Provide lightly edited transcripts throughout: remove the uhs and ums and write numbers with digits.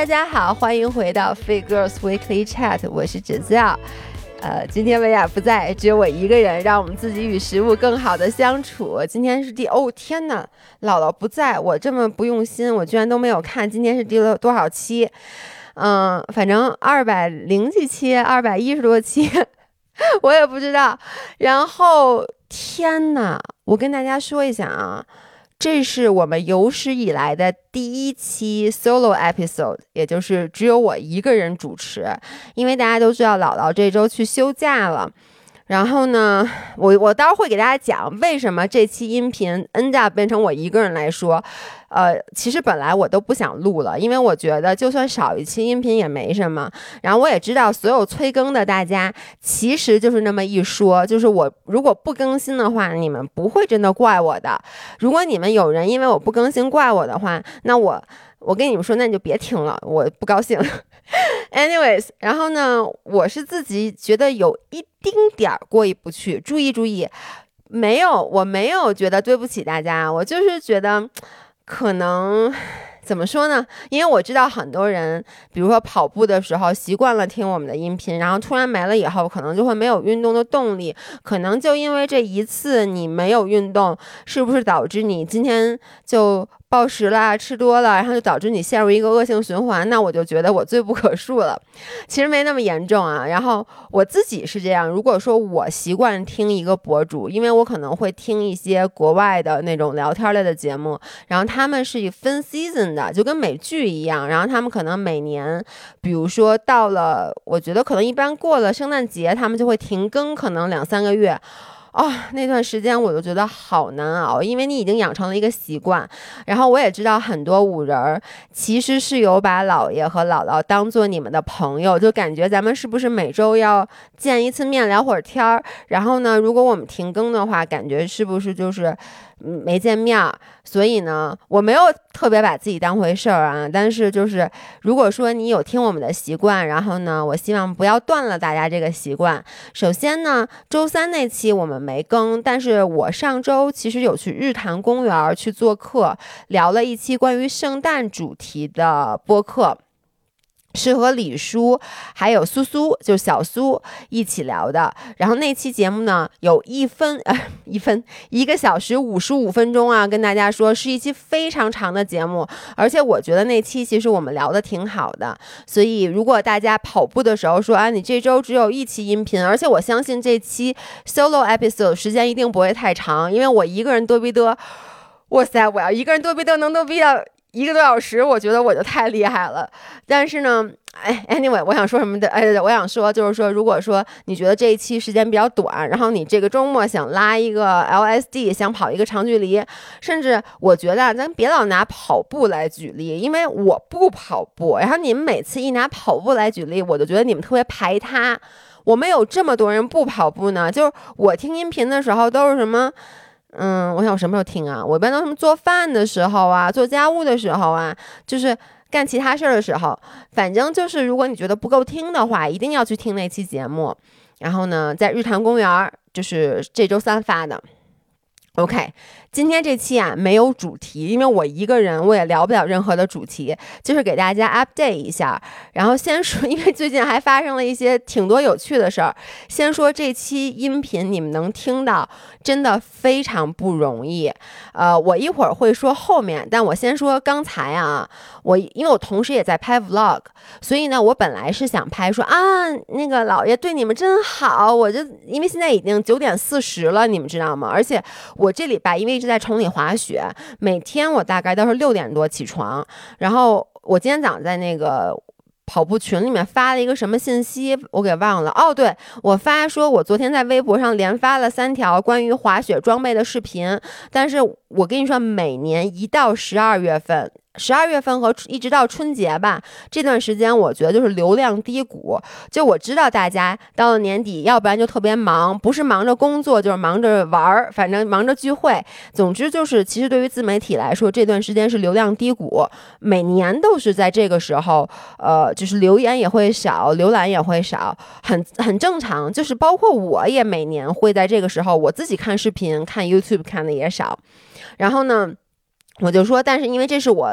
大家好，欢迎回到 Fit Girls Weekly Chat， 我是Giselle。今天薇娅不在，只有我一个人，让我们自己与食物更好的相处。今天是天哪，姥姥不在，我这么不用心，我居然都没有看今天是第多少期。反正200几期，210多期，我也不知道。然后天哪，我跟大家说一下啊，这是我们有史以来的第一期 solo episode， 也就是只有我一个人主持，因为大家都知道姥姥这周去休假了。然后呢，我待会儿会给大家讲为什么这期音频 end up 变成我一个人来说。其实本来我都不想录了，因为我觉得就算少一期音频也没什么。然后我也知道所有催更的大家其实就是那么一说，就是我如果不更新的话，你们不会真的怪我的。如果你们有人因为我不更新怪我的话，那我跟你们说，那你就别听了，我不高兴。Anyways， 然后呢，我是自己觉得有一丁点儿过意不去。注意，我没有觉得对不起大家，我就是觉得可能怎么说呢？因为我知道很多人，比如说跑步的时候习惯了听我们的音频，然后突然没了以后，可能就会没有运动的动力。可能就因为这一次你没有运动，是不是导致你今天就暴食了，吃多了，然后就导致你陷入一个恶性循环？那我就觉得我罪不可恕了。其实没那么严重啊。然后我自己是这样，如果说我习惯听一个博主，因为我可能会听一些国外的那种聊天类的节目，然后他们是以分 season 的，就跟美剧一样，然后他们可能每年比如说到了，我觉得可能一般过了圣诞节他们就会停更，可能2-3个月。那段时间我就觉得好难熬，因为你已经养成了一个习惯。然后我也知道很多舞人其实是有把姥爷和姥姥当做你们的朋友，就感觉咱们是不是每周要见一次面聊会儿天儿。然后呢，如果我们停更的话，感觉是不是就是没见面。所以呢，我没有特别把自己当回事儿啊，但是就是如果说你有听我们的习惯，然后呢，我希望不要断了大家这个习惯。首先呢，周3那期我们没更，但是我上周其实有去日坛公园去做客，聊了一期关于圣诞主题的播客，是和李叔还有苏苏，就是小苏一起聊的。然后那期节目呢，有1个小时55分钟啊，跟大家说是一期非常长的节目，而且我觉得那期其实我们聊的挺好的。所以如果大家跑步的时候说你这周只有1期音频，而且我相信这期 solo episode 时间一定不会太长，因为我一个人嘚逼嘚，哇塞，我要一个人嘚逼嘚能嘚逼到1个多小时，我觉得我就太厉害了。但是呢anyway， 我想说什么的？我想说就是说，如果说你觉得这一期时间比较短，然后你这个周末想拉一个 LSD， 想跑一个长距离，甚至我觉得咱别老拿跑步来举例，因为我不跑步，然后你们每次一拿跑步来举例，我就觉得你们特别排他。我们有这么多人不跑步呢，就是我听音频的时候都是什么我想什么时候听啊？我一般都是做饭的时候啊，做家务的时候啊，就是干其他事儿的时候。反正就是如果你觉得不够听的话，一定要去听那期节目。然后呢，在日坛公园，就是这周3发的。OK， 今天这期没有主题，因为我一个人我也聊不了任何的主题，就是给大家 update 一下。然后先说，因为最近还发生了一些挺多有趣的事儿。先说这期音频你们能听到真的非常不容易。我一会儿会说后面，但我先说刚才因为我同时也在拍 vlog， 所以呢，我本来是想拍说那个姥爷对你们真好，我就因为现在已经9点40了，你们知道吗？而且我这礼拜因为一直在崇礼滑雪，每天我大概都是6点多起床。然后我今天早上在那个跑步群里面发了一个什么信息，我给忘了。对，我发说我昨天在微博上连发了3条关于滑雪装备的视频。但是我跟你说，每年一到12月份和一直到春节吧，这段时间我觉得就是流量低谷。就我知道大家到了年底，要不然就特别忙，不是忙着工作就是忙着玩，反正忙着聚会。总之就是，其实对于自媒体来说，这段时间是流量低谷，每年都是在这个时候，就是留言也会少，浏览也会少，很正常。就是包括我也每年会在这个时候，我自己看视频看 YouTube 看的也少。然后呢，我就说，但是因为这是我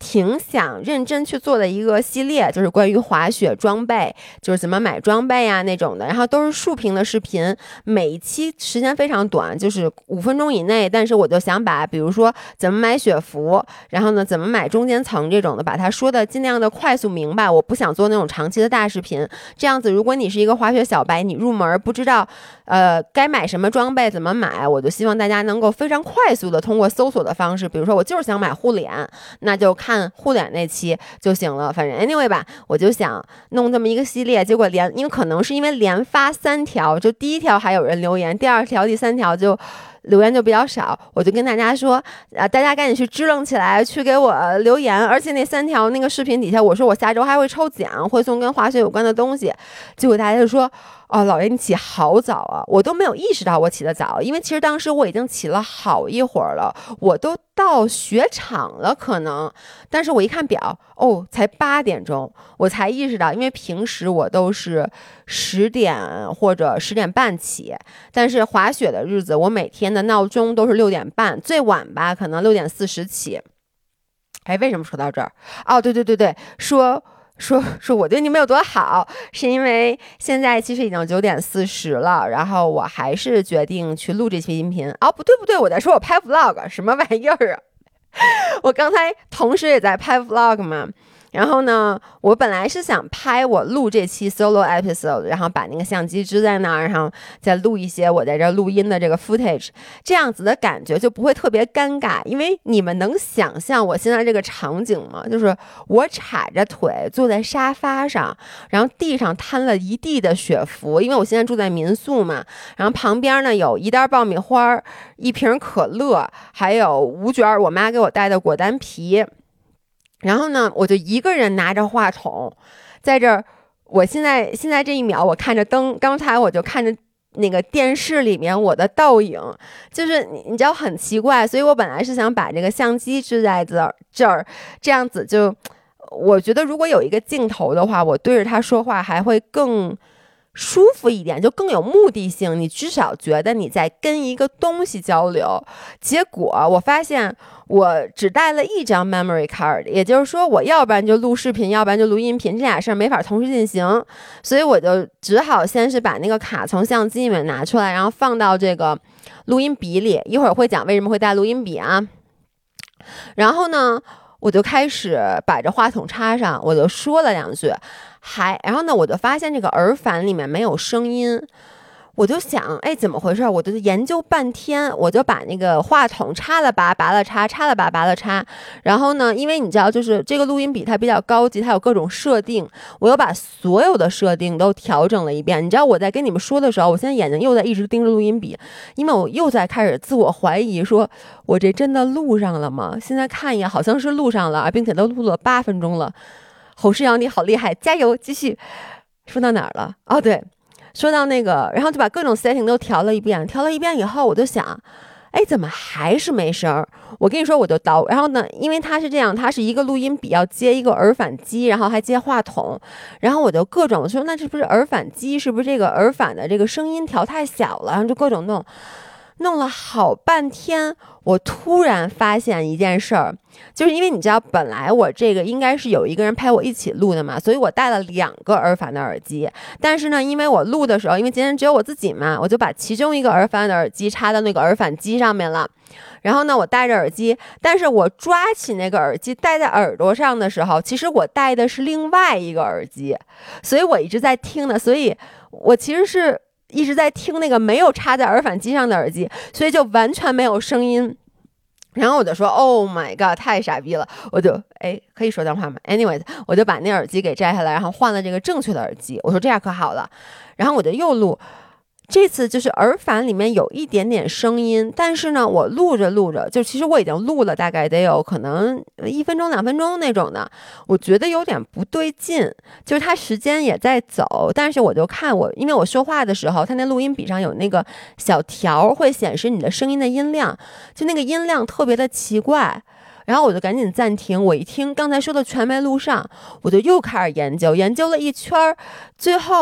挺想认真去做的一个系列，就是关于滑雪装备，就是怎么买装备啊那种的，然后都是竖屏的视频，每一期时间非常短，就是5分钟以内，但是我就想把比如说怎么买雪服，然后呢怎么买中间层这种的，把它说的尽量的快速明白，我不想做那种长期的大视频，这样子如果你是一个滑雪小白，你入门不知道该买什么装备怎么买，我就希望大家能够非常快速的通过搜索的方式，比如说我就是想买护脸，那就看护脸那期就行了，反正 anyway 吧，我就想弄这么一个系列，结果因为可能是因为连发3条，就第1条还有人留言，第2条第3条就留言就比较少，我就跟大家说大家赶紧去支棱起来，去给我留言，而且那3条那个视频底下我说我下周还会抽奖，会送跟滑雪有关的东西，结果大家就说哦，老爷你起好早啊，我都没有意识到我起得早，因为其实当时我已经起了好一会儿了，我都到雪场了可能，但是我一看表，哦，才8点钟，我才意识到，因为平时我都是10点或者10点半起，但是滑雪的日子我每天的闹钟都是6点半，最晚吧可能6点40起。哎，为什么说到这儿？哦，对，说我对你们有多好，是因为现在其实已经9点40了，然后我还是决定去录这期音频。哦，不对，我在说我拍 vlog 什么玩意儿啊？我刚才同时也在拍 vlog 嘛。然后呢，我本来是想拍我录这期 solo episode， 然后把那个相机支在那儿，然后再录一些我在这录音的这个 footage， 这样子的感觉就不会特别尴尬。因为你们能想象我现在这个场景吗？就是我叉着腿坐在沙发上，然后地上摊了一地的雪服，因为我现在住在民宿嘛，然后旁边呢有1袋爆米花，1瓶可乐，还有5卷我妈给我带的果丹皮。然后呢，我就一个人拿着话筒，在这儿。我现在这一秒，我看着灯，刚才我就看着那个电视里面我的倒影，就是你知道很奇怪，所以我本来是想把这个相机支在这儿，这样子就，我觉得如果有一个镜头的话，我对着它说话还会更舒服一点，就更有目的性，你至少觉得你在跟一个东西交流。结果我发现我只带了1张 memory card， 也就是说我要不然就录视频，要不然就录音频，这俩事儿没法同时进行，所以我就只好先是把那个卡从相机里面拿出来，然后放到这个录音笔里，一会儿会讲为什么会带录音笔啊。然后呢，我就开始把这话筒插上，我就说了2句，然后呢，我就发现这个耳返里面没有声音，我就想，哎，怎么回事？我就研究半天，我就把那个话筒插了拔，拔了插，插了拔，拔了插。然后呢，因为你知道，就是这个录音笔它比较高级，它有各种设定，我又把所有的设定都调整了一遍。你知道我在跟你们说的时候，我现在眼睛又在一直盯着录音笔，因为我又在开始自我怀疑，说我这真的录上了吗？现在看一眼，好像是录上了，并且都录了8分钟了。侯世阳，你好厉害，加油，继续。说到哪儿了？哦，对。说到那个，然后就把各种 setting 都调了一遍以后，我就想，哎，怎么还是没声儿？我跟你说，我就叨。然后呢，因为它是这样，它是一个录音笔要接一个耳返机，然后还接话筒，然后我就各种说，那是不是耳返机？是不是这个耳返的这个声音调太小了？然后就各种弄了好半天，我突然发现一件事儿，就是因为你知道，本来我这个应该是有一个人陪我一起录的嘛，所以我带了2个耳返的耳机。但是呢，因为我录的时候，因为今天只有我自己嘛，我就把其中一个耳返的耳机插到那个耳返机上面了。然后呢，我戴着耳机，但是我抓起那个耳机戴在耳朵上的时候，其实我戴的是另外一个耳机，所以我一直在听的，所以我其实是一直在听那个没有插在耳返机上的耳机，所以就完全没有声音。然后我就说 Oh my god， 太傻逼了，我就可以说脏话吗 ？Anyways， 我就把那耳机给摘下来，然后换了这个正确的耳机。我说这样可好了，然后我就又录。这次就是耳返里面有一点点声音，但是呢，我录着，就其实我已经录了大概得有可能1分钟2分钟那种的，我觉得有点不对劲，就是它时间也在走，但是我就看因为我说话的时候，它那录音笔上有那个小条会显示你的声音的音量，就那个音量特别的奇怪。然后我就赶紧暂停，我一听刚才说的全没录上，我就又开始研究了一圈，最后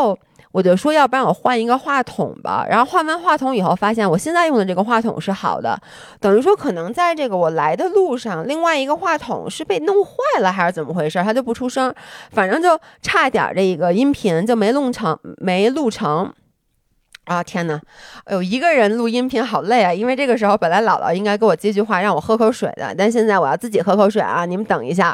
我就说要不然我换一个话筒吧。然后换完话筒以后发现我现在用的这个话筒是好的，等于说可能在这个我来的路上另外一个话筒是被弄坏了还是怎么回事，它就不出声，反正就差点这个音频就没录成啊，天哪！哎呦，一个人录音频好累啊！因为这个时候本来姥姥应该给我接句话让我喝口水的，但现在我要自己喝口水啊！你们等一下。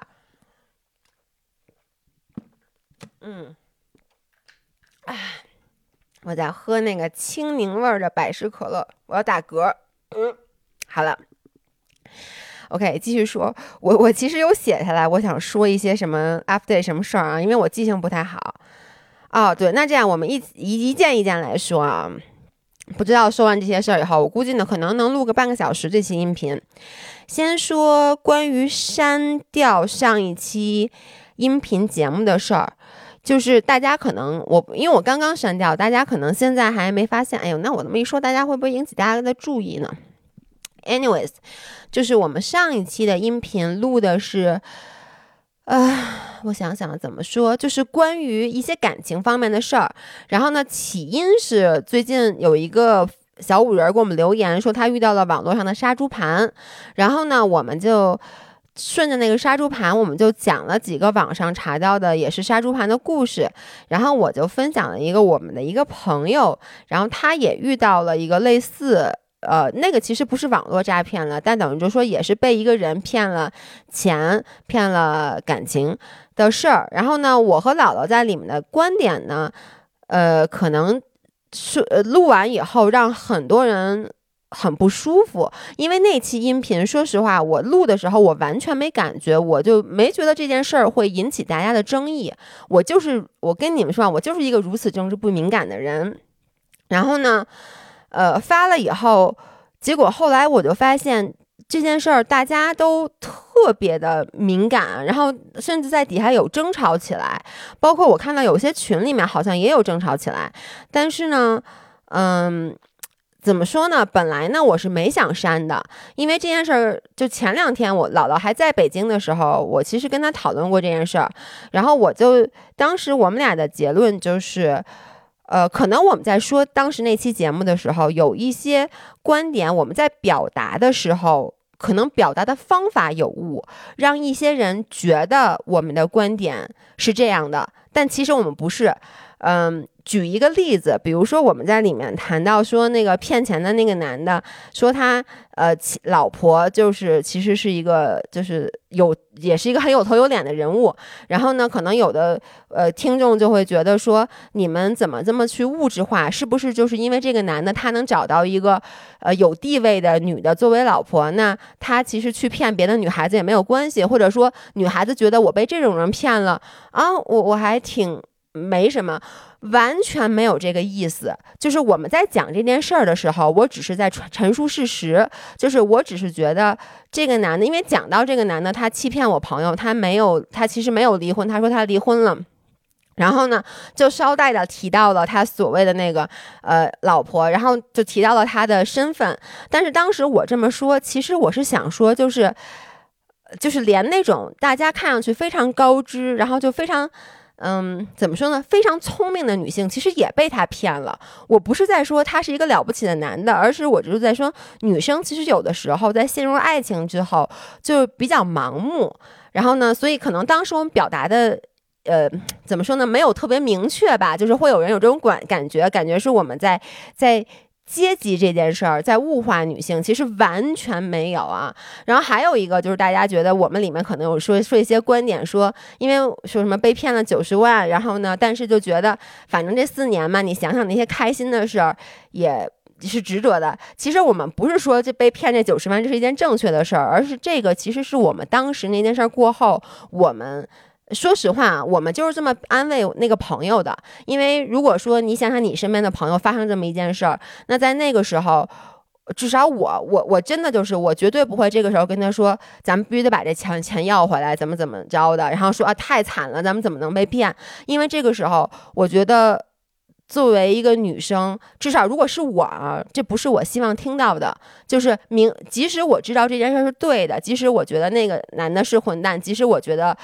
我在喝那个青柠味的百事可乐，我要打嗝。好了。OK， 继续说，我其实有写下来，我想说一些什么 update 什么事儿啊，因为我记性不太好。哦，对，那这样我们一件一件来说啊。不知道说完这些事儿以后，我估计呢可能能录个半个小时这期音频。先说关于删掉上一期音频节目的事儿。就是大家可能因为我刚刚删掉，大家可能现在还没发现。哎呦，那我这么一说，大家会不会引起大家的注意呢 ？Anyways， 就是我们上一期的音频录的是，我想想怎么说，就是关于一些感情方面的事儿。然后呢，起因是最近有一个小五人给我们留言说他遇到了网络上的杀猪盘，然后呢，我们就顺着那个杀猪盘，我们就讲了几个网上查到的也是杀猪盘的故事，然后我就分享了一个我们的一个朋友，然后他也遇到了一个类似那个其实不是网络诈骗了，但等于就说也是被一个人骗了钱骗了感情的事儿。然后呢，我和姥姥在里面的观点呢可能是录完以后让很多人很不舒服，因为那期音频说实话我录的时候我完全没感觉，我就没觉得这件事儿会引起大家的争议。我跟你们说，我就是一个如此政治不敏感的人。然后呢发了以后，结果后来我就发现这件事儿大家都特别的敏感，然后甚至在底下有争吵起来，包括我看到有些群里面好像也有争吵起来。但是呢怎么说呢？本来呢我是没想删的，因为这件事儿就前2天我姥姥还在北京的时候，我其实跟她讨论过这件事儿，然后当时我们俩的结论就是可能我们在说当时那期节目的时候，有一些观点我们在表达的时候可能表达的方法有误，让一些人觉得我们的观点是这样的，但其实我们不是。举一个例子，比如说我们在里面谈到说那个骗钱的那个男的，说他老婆就是其实是一个就是也是一个很有头有脸的人物，然后呢可能有的听众就会觉得说你们怎么这么去物质化，是不是就是因为这个男的他能找到一个有地位的女的作为老婆，那他其实去骗别的女孩子也没有关系，或者说女孩子觉得我被这种人骗了啊，我还挺没什么，完全没有这个意思。就是我们在讲这件事儿的时候，我只是在陈述事实，就是我只是觉得这个男的，因为讲到这个男的他欺骗我朋友，他其实没有离婚，他说他离婚了，然后呢就捎带的提到了他所谓的那个老婆，然后就提到了他的身份。但是当时我这么说，其实我是想说就是连那种大家看上去非常高知，然后就非常怎么说呢？非常聪明的女性其实也被他骗了。我不是在说他是一个了不起的男的，而是我就是在说女生其实有的时候在陷入爱情之后就比较盲目。然后呢，所以可能当时我们表达的怎么说呢？没有特别明确吧，就是会有人有这种感觉是我们在阶级这件事儿在物化女性，其实完全没有啊。然后还有一个就是大家觉得我们里面可能有说一些观点，说因为说什么被骗了90万，然后呢但是就觉得反正这4年嘛，你想想那些开心的事儿也是值得的。其实我们不是说这被骗这90万这是一件正确的事儿，而是这个其实是我们当时那件事儿过后，我们说实话我们就是这么安慰那个朋友的。因为如果说你想想你身边的朋友发生这么一件事儿，那在那个时候至少我真的就是我绝对不会这个时候跟他说咱们必须得把这钱要回来怎么着的，然后说啊太惨了咱们怎么能被骗。因为这个时候我觉得作为一个女生，至少如果是我这不是我希望听到的。就是即使我知道这件事是对的，即使我觉得那个男的是混蛋，即使我觉得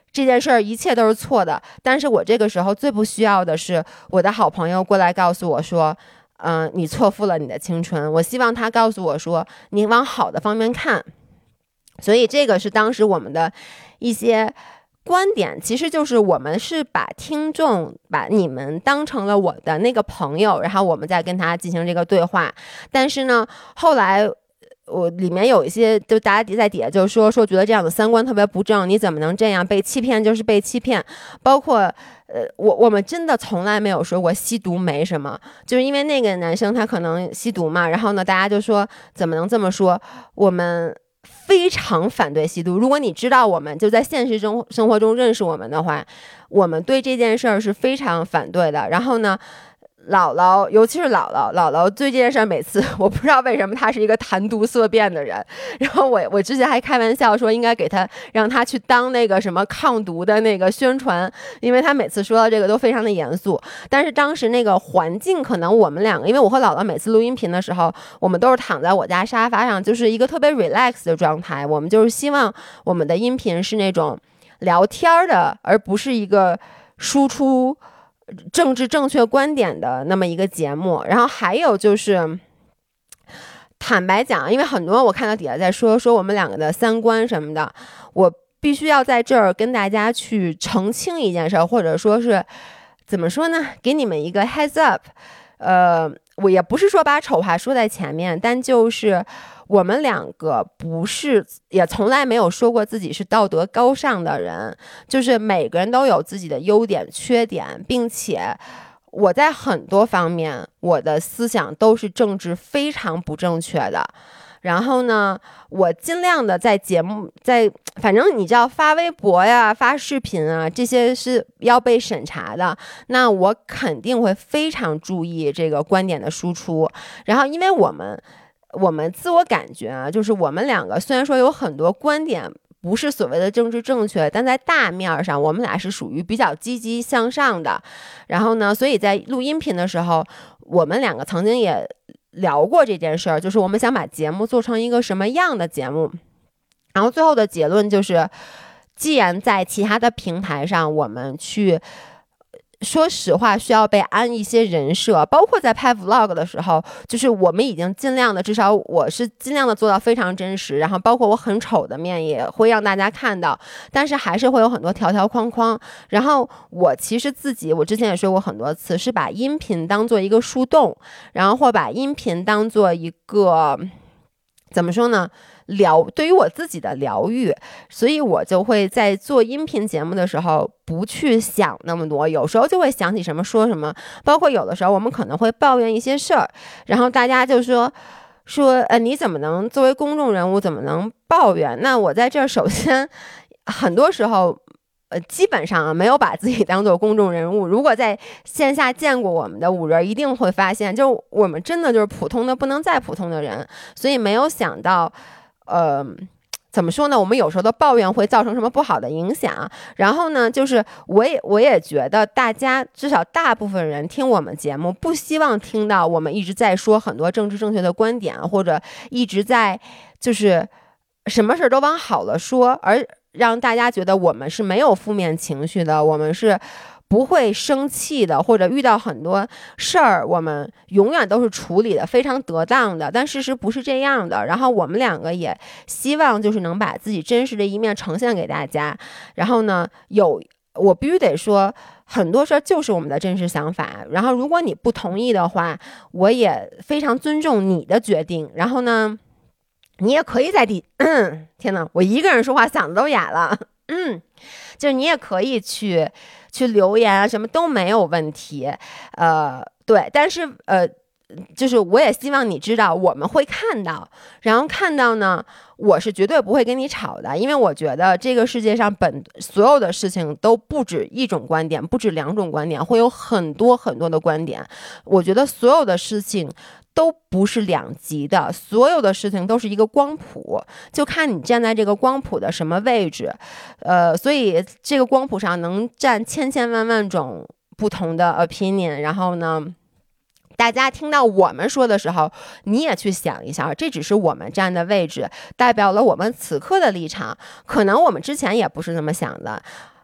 这件事儿一切都是错的，但是我这个时候最不需要的是我的好朋友过来告诉我说你错付了你的青春。我希望他告诉我说你往好的方面看。所以这个是当时我们的一些观点，其实就是我们是把听众把你们当成了我的那个朋友，然后我们再跟他进行这个对话。但是呢后来我里面有一些就大家在底下就说觉得这样的三观特别不正，你怎么能这样，被欺骗就是被欺骗。包括我们真的从来没有说过吸毒没什么，就是因为那个男生他可能吸毒嘛，然后呢大家就说怎么能这么说。我们非常反对吸毒，如果你知道我们就在现实生活中认识我们的话，我们对这件事儿是非常反对的。然后呢姥姥，尤其是姥姥对这件事儿，每次我不知道为什么她是一个谈毒色变的人。然后我之前还开玩笑说应该让她去当那个什么抗毒的那个宣传，因为她每次说到这个都非常的严肃。但是当时那个环境可能我们两个，因为我和姥姥每次录音频的时候，我们都是躺在我家沙发上，就是一个特别 relax 的状态。我们就是希望我们的音频是那种聊天的，而不是一个输出政治正确观点的那么一个节目。然后还有就是坦白讲，因为很多我看到底下在说我们两个的三观什么的，我必须要在这儿跟大家去澄清一件事，或者说是怎么说呢，给你们一个 heads up。我也不是说把丑话说在前面，但就是我们两个不是，也从来没有说过自己是道德高尚的人，就是每个人都有自己的优点缺点，并且我在很多方面我的思想都是政治非常不正确的。然后呢我尽量的在节目反正你知道发微博呀发视频啊这些是要被审查的，那我肯定会非常注意这个观点的输出。然后因为我们自我感觉啊，就是我们两个虽然说有很多观点不是所谓的政治正确，但在大面上我们俩是属于比较积极向上的。然后呢所以在录音频的时候，我们两个曾经也聊过这件事儿，就是我们想把节目做成一个什么样的节目。然后最后的结论就是，既然在其他的平台上我们去说实话需要被安一些人设，包括在拍 vlog 的时候，就是我们已经尽量的，至少我是尽量的做到非常真实，然后包括我很丑的面也会让大家看到，但是还是会有很多条条框框。然后我其实我之前也说过很多次，是把音频当做一个树洞，然后或把音频当做一个怎么说呢，对于我自己的疗愈。所以我就会在做音频节目的时候不去想那么多，有时候就会想起什么说什么。包括有的时候我们可能会抱怨一些事儿，然后大家就说你怎么能作为公众人物怎么能抱怨。那我在这儿首先很多时候基本上没有把自己当做公众人物。如果在线下见过我们的五人，一定会发现就我们真的就是普通的不能再普通的人。所以没有想到怎么说呢，我们有时候的抱怨会造成什么不好的影响。然后呢就是我也觉得大家至少大部分人听我们节目不希望听到我们一直在说很多政治正确的观点，或者一直在就是什么事都往好了说，而让大家觉得我们是没有负面情绪的，我们是不会生气的，或者遇到很多事儿我们永远都是处理的非常得当的。但事实不是这样的。然后我们两个也希望就是能把自己真实的一面呈现给大家。然后呢我必须得说很多事儿就是我们的真实想法，然后如果你不同意的话，我也非常尊重你的决定。然后呢你也可以在天哪，我一个人说话嗓子都哑了。就是你也可以去留言啊，什么都没有问题。对，但是就是我也希望你知道我们会看到，然后看到呢我是绝对不会跟你吵的，因为我觉得这个世界上所有的事情都不止一种观点，不止两种观点，会有很多很多的观点。我觉得所有的事情都不是两极的，所有的事情都是一个光谱，就看你站在这个光谱的什么位置。所以这个光谱上能站千千万万种不同的 opinion。然后呢大家听到我们说的时候，你也去想一下，这只是我们站的位置，代表了我们此刻的立场。可能我们之前也不是这么想的，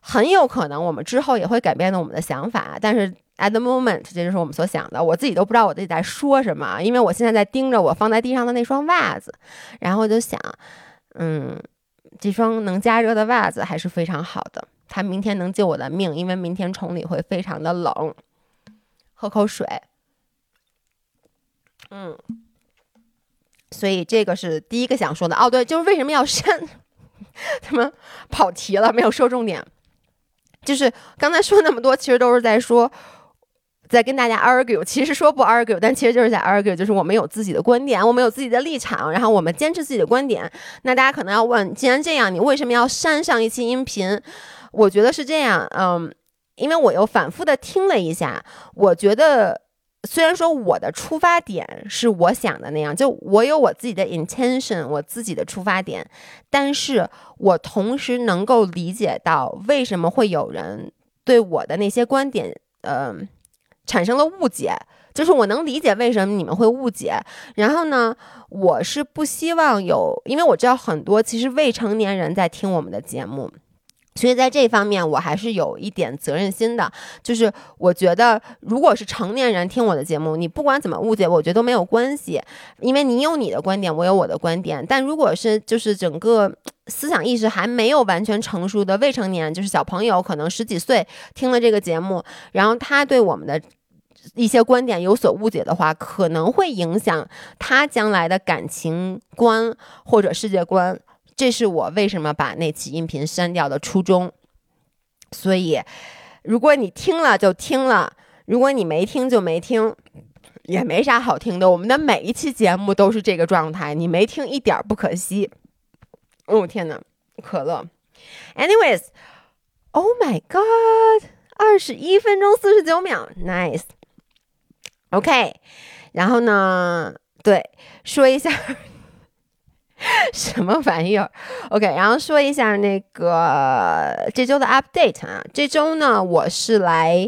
很有可能我们之后也会改变我们的想法，但是 at the moment 这就是我们所想的。我自己都不知道我自己在说什么，因为我现在在盯着我放在地上的那双袜子，然后就想这双能加热的袜子还是非常好的，它明天能救我的命，因为明天崇礼会非常的冷。喝口水。所以这个是第一个想说的。对，就是为什么要删什么跑题了，没有说重点。就是刚才说那么多其实都是在跟大家 argue， 其实说不 argue， 但其实就是在 argue， 就是我们有自己的观点，我们有自己的立场，然后我们坚持自己的观点。那大家可能要问，既然这样，你为什么要删上一期音频？我觉得是这样，因为我又反复的听了一下，我觉得虽然说我的出发点是我想的那样，就我有我自己的 intention， 我自己的出发点，但是我同时能够理解到为什么会有人对我的那些观点产生了误解，就是我能理解为什么你们会误解。然后呢，我是不希望因为我知道很多其实未成年人在听我们的节目，所以在这方面我还是有一点责任心的。就是我觉得如果是成年人听我的节目，你不管怎么误解我觉得都没有关系，因为你有你的观点，我有我的观点。但如果是就是整个思想意识还没有完全成熟的未成年，就是小朋友可能10几岁听了这个节目，然后他对我们的一些观点有所误解的话，可能会影响他将来的感情观或者世界观。这是我为什么把那期音频删掉的初衷。所以如果你听了就听了，如果你没听就没听，也没啥好听的。我们的每一期节目都是这个状态，你没听一点不可惜。天哪，可乐。Anyways, oh my god, 21分钟49秒 Nice. OK, 然后呢，对，说一下什么玩意儿 OK， 然后说一下那个这周的 update 啊。这周呢我是来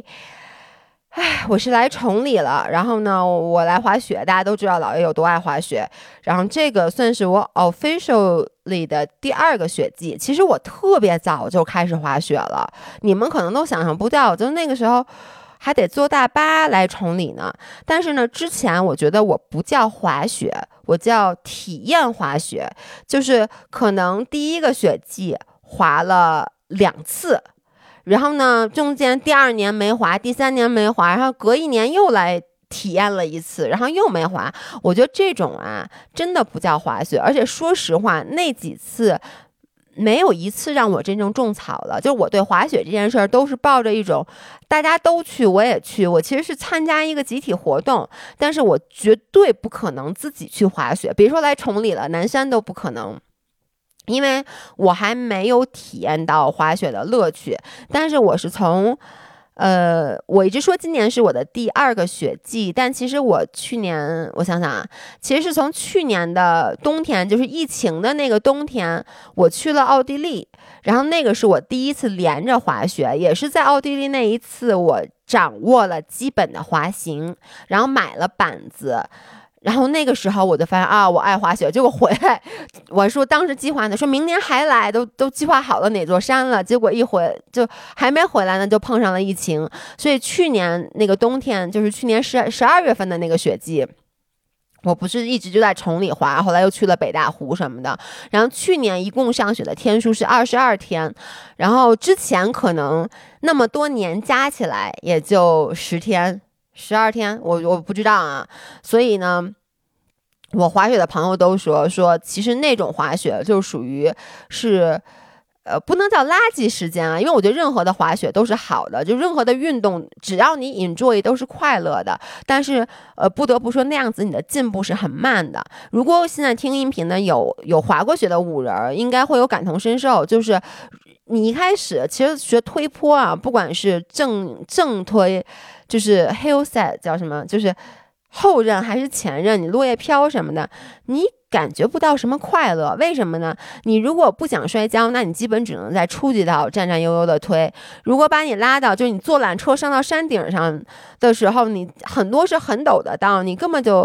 崇礼了，然后呢我来滑雪，大家都知道老爷有多爱滑雪，然后这个算是我 officially 的第2个雪季。其实我特别早就开始滑雪了，你们可能都想象不到，就那个时候还得坐大巴来崇礼呢。但是呢，之前我觉得我不叫滑雪，我叫体验滑雪，就是可能第1个雪季滑了2次，然后呢中间第2年没滑，第3年没滑，然后隔1年又来体验了1次，然后又没滑。我觉得这种啊真的不叫滑雪，而且说实话那几次没有一次让我真正种草了。就是我对滑雪这件事儿都是抱着一种大家都去我也去，我其实是参加一个集体活动，但是我绝对不可能自己去滑雪，别说来崇礼了，南山都不可能，因为我还没有体验到滑雪的乐趣。但是我是从我一直说今年是我的第2个雪季，但其实我去年我想想啊，其实是从去年的冬天，就是疫情的那个冬天，我去了奥地利，然后那个是我第1次连着滑雪，也是在奥地利那一次我掌握了基本的滑行，然后买了板子。然后那个时候我就发现我爱滑雪。结果回来我说当时计划呢，说明年还来，都计划好了哪座山了，结果一回就还没回来呢，就碰上了疫情。所以去年那个冬天，就是去年12月份的那个雪季，我不是一直就在崇礼滑，后来又去了北大湖什么的。然后去年一共上雪的天数是22天，然后之前可能那么多年加起来也就10天12天，我不知道啊。所以呢，我滑雪的朋友都说其实那种滑雪就属于是不能叫垃圾时间啊，因为我觉得任何的滑雪都是好的，就任何的运动只要你 enjoy 都是快乐的。但是不得不说那样子你的进步是很慢的。如果现在听音频呢有滑过雪的舞人，应该会有感同身受，就是你一开始其实学推坡啊，不管是正推，就是 hill set 叫什么，就是后刃还是前刃，你落叶飘什么的，你感觉不到什么快乐。为什么呢？你如果不想摔跤，那你基本只能在初级道战战悠悠的推。如果把你拉到就是你坐缆车上到山顶上的时候，你很多是很陡的道，你根本就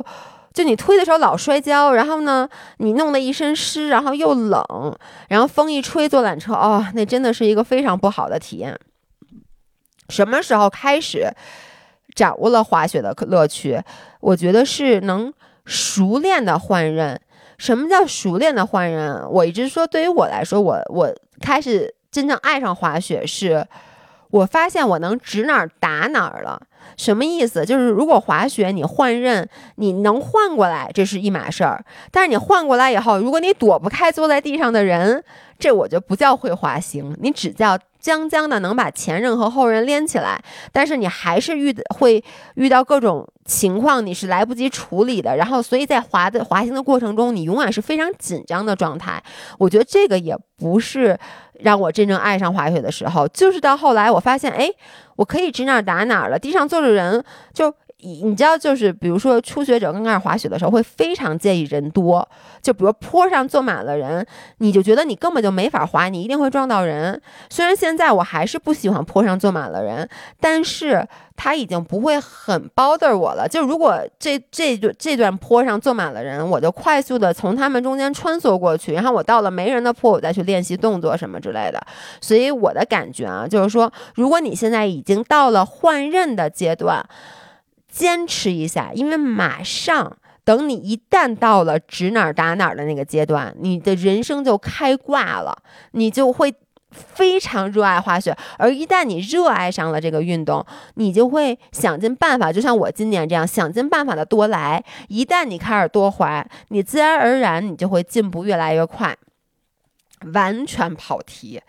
就你推的时候老摔跤，然后呢你弄得一身湿，然后又冷，然后风一吹坐缆车，那真的是一个非常不好的体验。什么时候开始掌握了滑雪的乐趣？我觉得是能熟练的换刃。什么叫熟练的换刃？我一直说，对于我来说，我开始真正爱上滑雪是我发现我能指哪儿打哪儿了。什么意思？就是如果滑雪你换刃，你能换过来，这是一码事儿。但是你换过来以后，如果你躲不开坐在地上的人，这我就不叫会滑行，你只叫将的能把前刃和后刃连起来。但是你还是会遇到各种情况，你是来不及处理的。然后所以在滑行的过程中，你永远是非常紧张的状态。我觉得这个也不是让我真正爱上滑雪的时候，就是到后来我发现，我可以指哪儿打哪儿了。地上坐着人，就你知道，就是比如说初学者刚开始滑雪的时候会非常介意人多，就比如坡上坐满了人，你就觉得你根本就没法滑，你一定会撞到人。虽然现在我还是不喜欢坡上坐满了人，但是他已经不会很 bother 我了。就如果这段坡上坐满了人，我就快速的从他们中间穿梭过去，然后我到了没人的坡，我再去练习动作什么之类的。所以我的感觉啊，就是说，如果你现在已经到了换刃的阶段，坚持一下，因为马上等你一旦到了指哪儿打哪儿的那个阶段，你的人生就开挂了，你就会非常热爱滑雪。而一旦你热爱上了这个运动，你就会想尽办法，就像我今年这样想尽办法的多来。一旦你开始多滑，你自然而然你就会进步越来越快。完全跑题。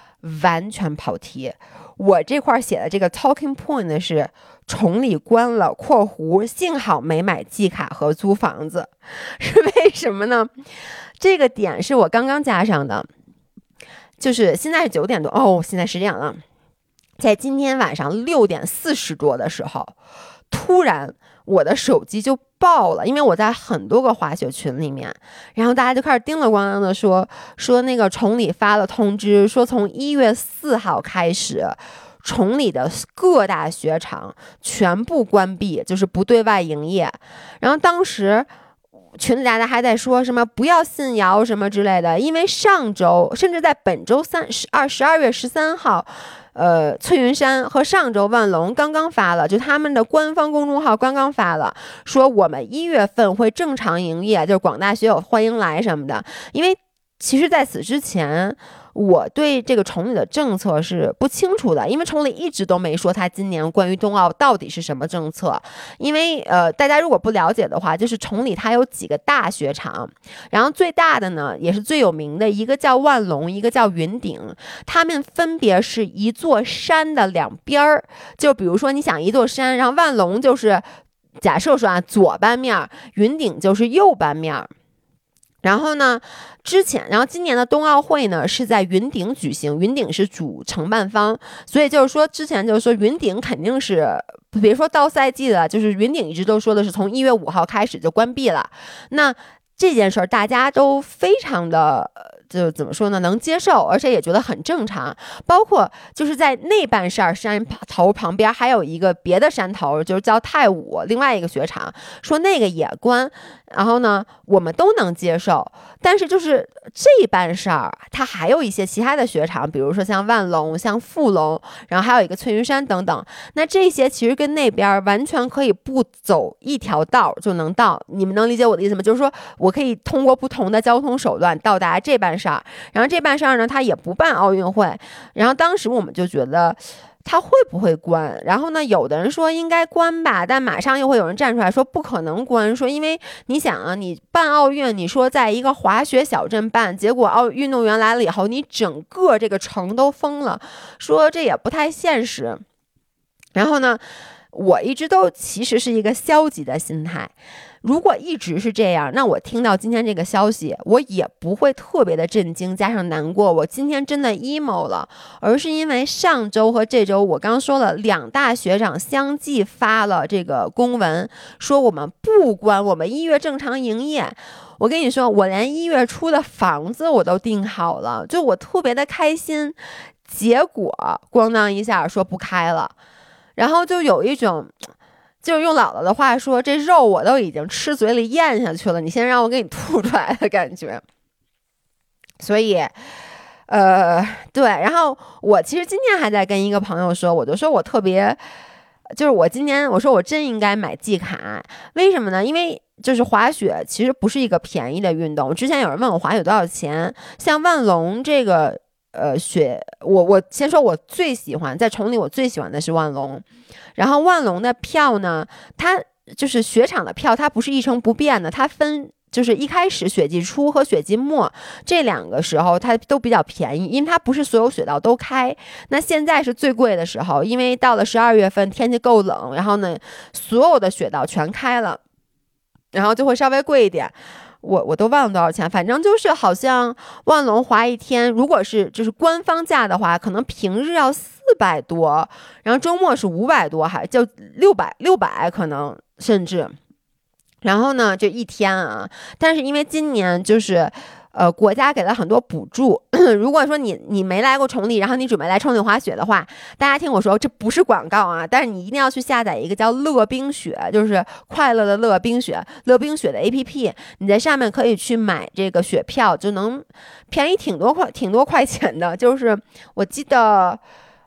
我这块写的这个 talking point 是崇礼关了括弧幸好没买季卡和租房子。是为什么呢？这个点是我刚刚加上的，就是现在是9点多，现在10点了。在今天晚上6点40多的时候，突然我的手机就爆了，因为我在很多个滑雪群里面，然后大家就开始叮了咣啷的说那个崇礼发了通知，说从1月4号开始，崇礼的各大雪场全部关闭，就是不对外营业。然后当时群里大家还在说什么不要信谣什么之类的，因为上周甚至在本周12月13号翠云山和上周万隆刚刚发了，就他们的官方公众号刚刚发了，说我们1月份会正常营业，就是广大学友欢迎来什么的。因为其实在此之前，我对这个崇礼的政策是不清楚的，因为崇礼一直都没说他今年关于冬奥到底是什么政策。因为大家如果不了解的话，就是崇礼它有几个大雪场，然后最大的呢也是最有名的一个叫万隆，一个叫云顶，他们分别是一座山的两边儿。就比如说你想一座山，然后万隆就是假设说左半面，云顶就是右半面。然后呢，今年的冬奥会呢是在云顶举行，云顶是主承办方，所以就是说之前就是说云顶肯定是别说到赛季了，就是云顶一直都说的是从1月5号开始就关闭了。那这件事儿大家都非常的就怎么说呢，能接受，而且也觉得很正常。包括就是在内半山头旁边还有一个别的山头，就是叫太武，另外一个雪场，说那个也关，然后呢我们都能接受。但是就是这半山它还有一些其他的雪场，比如说像万隆、像富隆，然后还有一个翠云山等等，那这些其实跟那边完全可以不走一条道就能到。你们能理解我的意思吗？就是说我可以通过不同的交通手段到达这半山，然后这半山呢它也不办奥运会。然后当时我们就觉得它会不会关，然后呢有的人说应该关吧，但马上又会有人站出来说不可能关，说因为你想啊，你办奥运，你说在一个滑雪小镇办，结果运动员来了以后你整个这个城都封了，说这也不太现实。然后呢我一直都其实是一个消极的心态，如果一直是这样，那我听到今天这个消息我也不会特别的震惊加上难过，我今天真的 emo 了，而是因为上周和这周我刚说了2大学长相继发了这个公文，说我们不关，我们1月正常营业。我跟你说，我连1月初的房子我都订好了，就我特别的开心，结果咣当一下说不开了。然后就有一种就是用姥姥的话说，这肉我都已经吃嘴里咽下去了，你先让我给你吐出来的感觉。所以对，然后我其实今天还在跟一个朋友说，我就说我特别，就是我今年我说我真应该买季卡，为什么呢？因为就是滑雪其实不是一个便宜的运动。之前有人问我滑雪多少钱，像万隆这个雪，我先说我最喜欢在崇礼，我最喜欢的是万隆。然后万隆的票呢，它就是雪场的票，它不是一成不变的，它分。就是一开始雪季初和雪季末这两个时候它都比较便宜，因为它不是所有雪道都开。那现在是最贵的时候，因为到了12月份天气够冷，然后呢所有的雪道全开了，然后就会稍微贵一点。我都忘了多少钱，反正就是好像万隆滑一天，如果是就是官方价的话，可能平日要400多，然后周末是500多，还就600可能甚至。然后呢，这一天啊，但是因为今年就是，国家给了很多补助。如果说你没来过崇礼，然后你准备来崇礼滑雪的话，大家听我说，这不是广告啊，但是你一定要去下载一个叫乐冰雪，就是快乐的乐冰雪的 APP， 你在上面可以去买这个雪票，就能便宜挺多块钱的。就是我记得，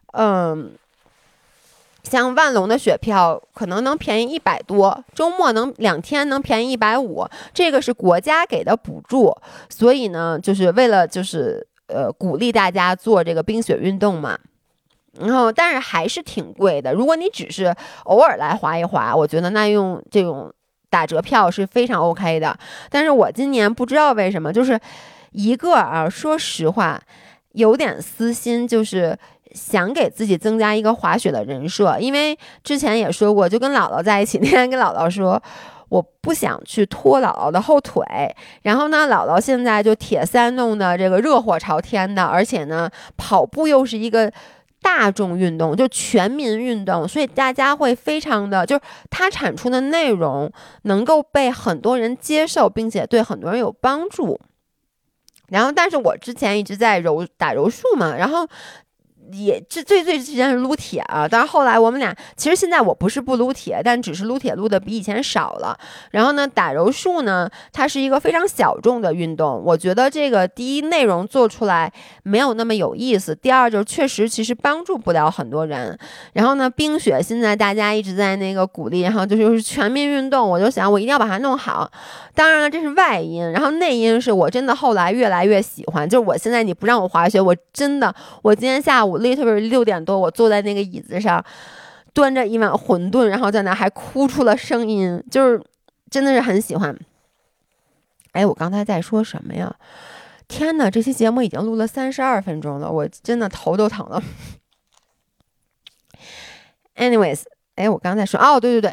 像万隆的雪票可能能便宜100多，周末能2天能便宜150，这个是国家给的补助，所以呢，就是为了就是鼓励大家做这个冰雪运动嘛。然后但是还是挺贵的，如果你只是偶尔来滑一滑，我觉得那用这种打折票是非常 OK 的。但是我今年不知道为什么，就是一个啊，说实话有点私心，就是想给自己增加一个滑雪的人设。因为之前也说过，就跟姥姥在一起那天跟姥姥说，我不想去拖姥姥的后腿。然后呢，姥姥现在就铁三弄的这个热火朝天的，而且呢跑步又是一个大众运动，就全民运动，所以大家会非常的，就是它产出的内容能够被很多人接受，并且对很多人有帮助。然后但是我之前一直在打柔术嘛，然后也最之前是撸铁啊，但是后来我们俩其实现在我不是不撸铁，但只是撸铁撸的比以前少了。然后呢，打柔术呢，它是一个非常小众的运动，我觉得这个第一内容做出来没有那么有意思，第二就是确实其实帮助不了很多人。然后呢，冰雪现在大家一直在那个鼓励，然后就是全民运动，我就想我一定要把它弄好。当然了，这是外因，然后内因是我真的后来越来越喜欢，就是我现在你不让我滑雪，我真的我今天下午literally 6点多，我坐在那个椅子上，端着一碗馄饨，然后在那还哭出了声音，就是真的是很喜欢。哎，我刚才在说什么呀？天哪，这期节目已经录了32分钟了，我真的头都疼了。Anyways， 哎，我刚才说，哦，对，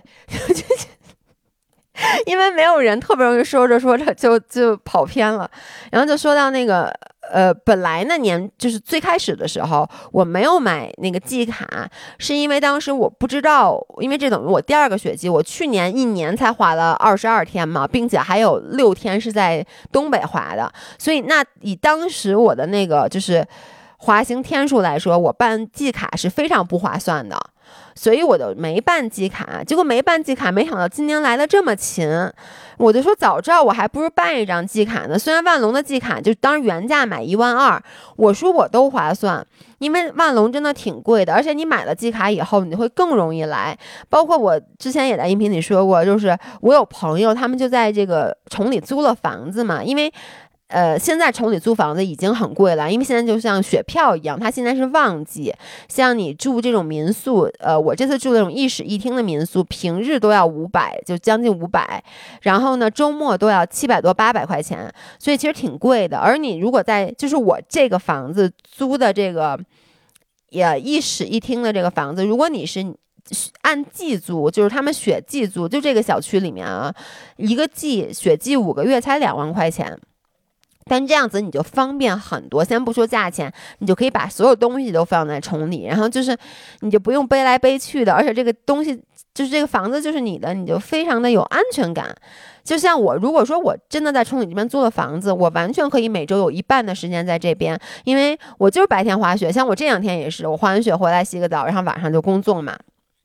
因为没有人，特别容易说着就跑偏了，然后就说到那个本来那年就是最开始的时候我没有买那个季卡，是因为当时我不知道，因为这等于我第2个雪季，我去年1年才滑了22天嘛，并且还有6天是在东北滑的，所以那以当时我的那个就是滑行天数来说，我办季卡是非常不划算的，所以我就没办季卡。结果没办季卡，没想到今年来的这么勤，我就说早知道我还不如办一张季卡呢。虽然万隆的季卡就当时原价买12000，我说我都划算，因为万隆真的挺贵的，而且你买了季卡以后，你会更容易来。包括我之前也在音频里说过，就是我有朋友他们就在这个崇礼租了房子嘛，因为现在崇礼租房子已经很贵了，因为现在就像雪票一样，它现在是旺季。像你住这种民宿，我这次住那种1室1厅的民宿，平日都要500，就将近500，然后呢，周末都要700多800块钱，所以其实挺贵的。而你如果在就是我这个房子租的这个也1室1厅的这个房子，如果你是按季租，就是他们雪季租，就这个小区里面啊，一个季雪季5个月才2万块钱。但这样子你就方便很多，先不说价钱，你就可以把所有东西都放在崇礼，然后就是你就不用背来背去的，而且这个东西就是这个房子就是你的，你就非常的有安全感。就像我如果说我真的在崇礼这边租了房子，我完全可以每周有1半的时间在这边，因为我就是白天滑雪，像我这2天也是，我滑完雪回来洗个澡，然后晚上就工作嘛。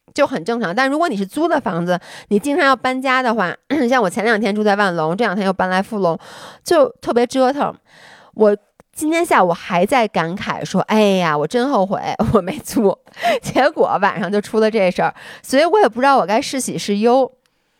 就很正常。但如果你是租的房子，你经常要搬家的话，像我前2天住在万隆，这2天又搬来富隆，就特别折腾。我今天下午还在感慨说，哎呀，我真后悔我没租，结果晚上就出了这事儿，所以我也不知道我该是喜是忧。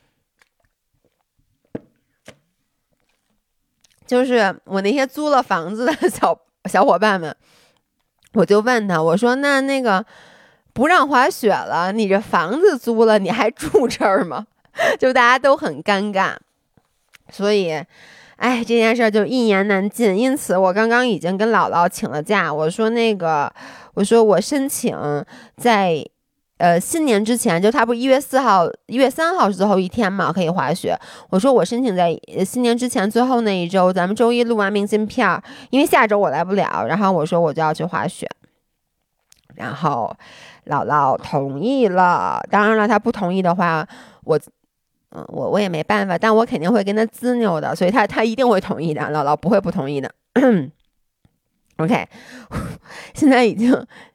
就是我那些租了房子的小伙伴们，我就问他，我说那个不让滑雪了，你这房子租了，你还住这儿吗？就大家都很尴尬，所以这件事就一言难尽。因此我刚刚已经跟姥姥请了假，我说我申请在新年之前，就他不是1月4号1月3号是最后一天嘛，可以滑雪。我说我申请在新年之前最后那一周，咱们周一录完明信片，因为下周我来不了，然后我说我就要去滑雪，然后姥姥同意了。当然了，他不同意的话，我也没办法，但我肯定会跟他滋扭的，所以他一定会同意的，姥姥不会不同意的。OK， 现在已经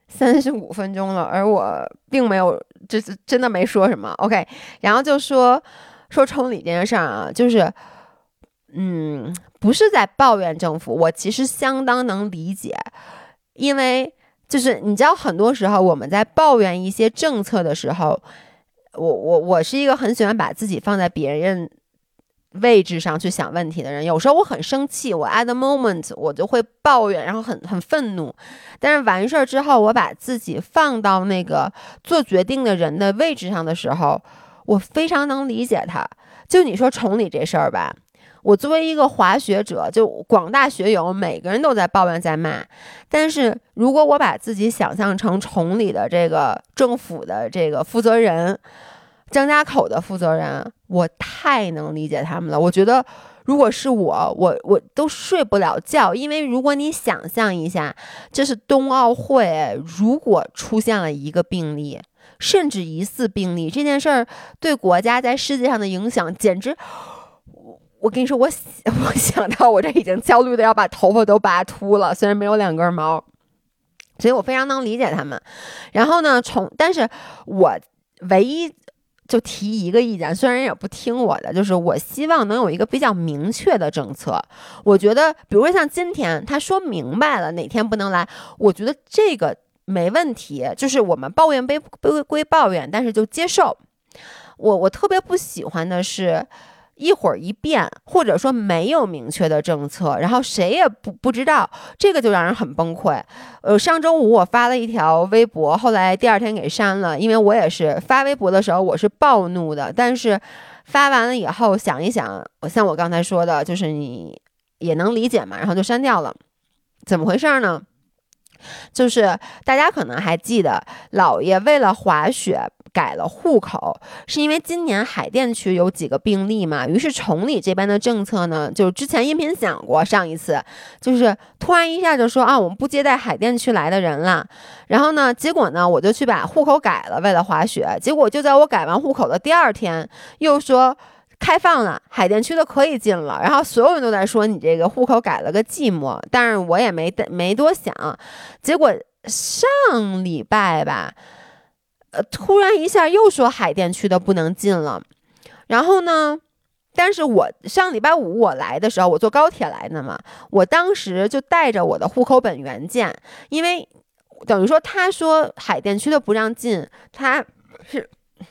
35分钟了，而我并没有，就是真的没说什么。OK， 然后就说崇礼这件事儿啊，就是不是在抱怨政府，我其实相当能理解，因为就是你知道，很多时候我们在抱怨一些政策的时候，我是一个很喜欢把自己放在别人位置上去想问题的人。有时候我很生气，我 at the moment 我就会抱怨，然后很愤怒，但是完事儿之后，我把自己放到那个做决定的人的位置上的时候，我非常能理解他。就你说崇礼这事儿吧，我作为一个滑雪者，就广大学友每个人都在抱怨在骂，但是如果我把自己想象成崇礼的这个政府的这个负责人，张家口的负责人，我太能理解他们了。我觉得如果是我都睡不了觉，因为如果你想象一下，这是冬奥会，如果出现了一个病例，甚至疑似病例，这件事儿对国家在世界上的影响简直，我跟你说，我想到我这已经焦虑的要把头发都拔秃了，虽然没有2根毛，所以我非常能理解他们。然后呢，但是我唯一就提一个意见，虽然人也不听我的，就是我希望能有一个比较明确的政策。我觉得比如说像今天他说明白了哪天不能来，我觉得这个没问题，就是我们抱怨归抱怨，但是就接受。我特别不喜欢的是一会儿一变，或者说没有明确的政策，然后谁也不知道，这个就让人很崩溃。上周五我发了一条微博，后来第2天给删了，因为我也是发微博的时候我是暴怒的，但是发完了以后想一想，像我刚才说的，就是你也能理解嘛，然后就删掉了。怎么回事呢？就是大家可能还记得，姥爷为了滑雪改了户口，是因为今年海淀区有几个病例嘛，于是崇礼这边的政策呢，就之前音频讲过，上一次就是突然一下就说我们不接待海淀区来的人了。然后呢，结果呢，我就去把户口改了，为了滑雪，结果就在我改完户口的第2天，又说开放了，海淀区的可以进了，然后所有人都在说你这个户口改了个寂寞，但是我也没多想。结果上礼拜吧，突然一下又说海淀区的不能进了，然后呢，但是我上礼拜五我来的时候，我坐高铁来的嘛，我当时就带着我的户口本原件，因为等于说他说海淀区的不让进，他是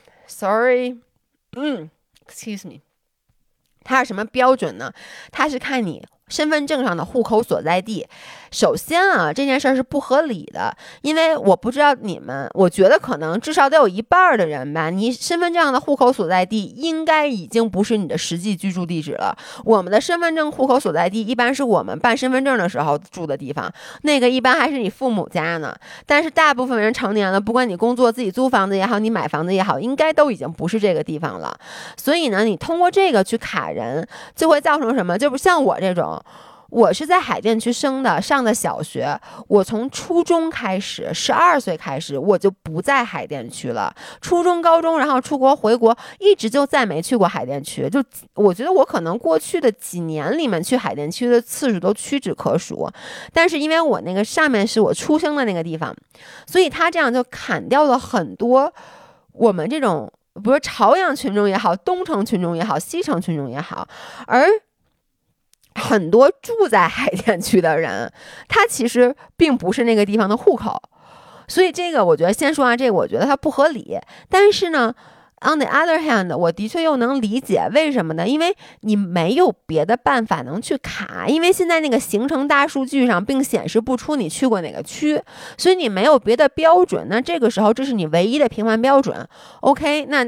excuse me， 他是什么标准呢？他是看你身份证上的户口所在地。首先啊，这件事是不合理的，因为我不知道你们，我觉得可能至少得有一半的人吧，你身份证上的户口所在地应该已经不是你的实际居住地址了。我们的身份证户口所在地一般是我们办身份证的时候住的地方，那个一般还是你父母家呢。但是大部分人成年了，不管你工作自己租房子也好，你买房子也好，应该都已经不是这个地方了。所以呢，你通过这个去卡人，就会造成什么？就不像我这种，我是在海淀区生的，上的小学，我从初中开始，12岁开始，我就不在海淀区了。初中、高中，然后出国回国，一直就再没去过海淀区。就我觉得我可能过去的几年里面去海淀区的次数都屈指可数。但是因为我那个上面是我出生的那个地方，所以他这样就砍掉了很多我们这种比如朝阳群众也好，东城群众也好，西城群众也好，而很多住在海淀区的人，他其实并不是那个地方的户口，所以这个我觉得先说完这个，我觉得它不合理。但是呢 on the other hand， 我的确又能理解为什么呢？因为你没有别的办法能去卡，因为现在那个行程大数据上并显示不出你去过哪个区，所以你没有别的标准，那这个时候这是你唯一的评判标准。 OK， 那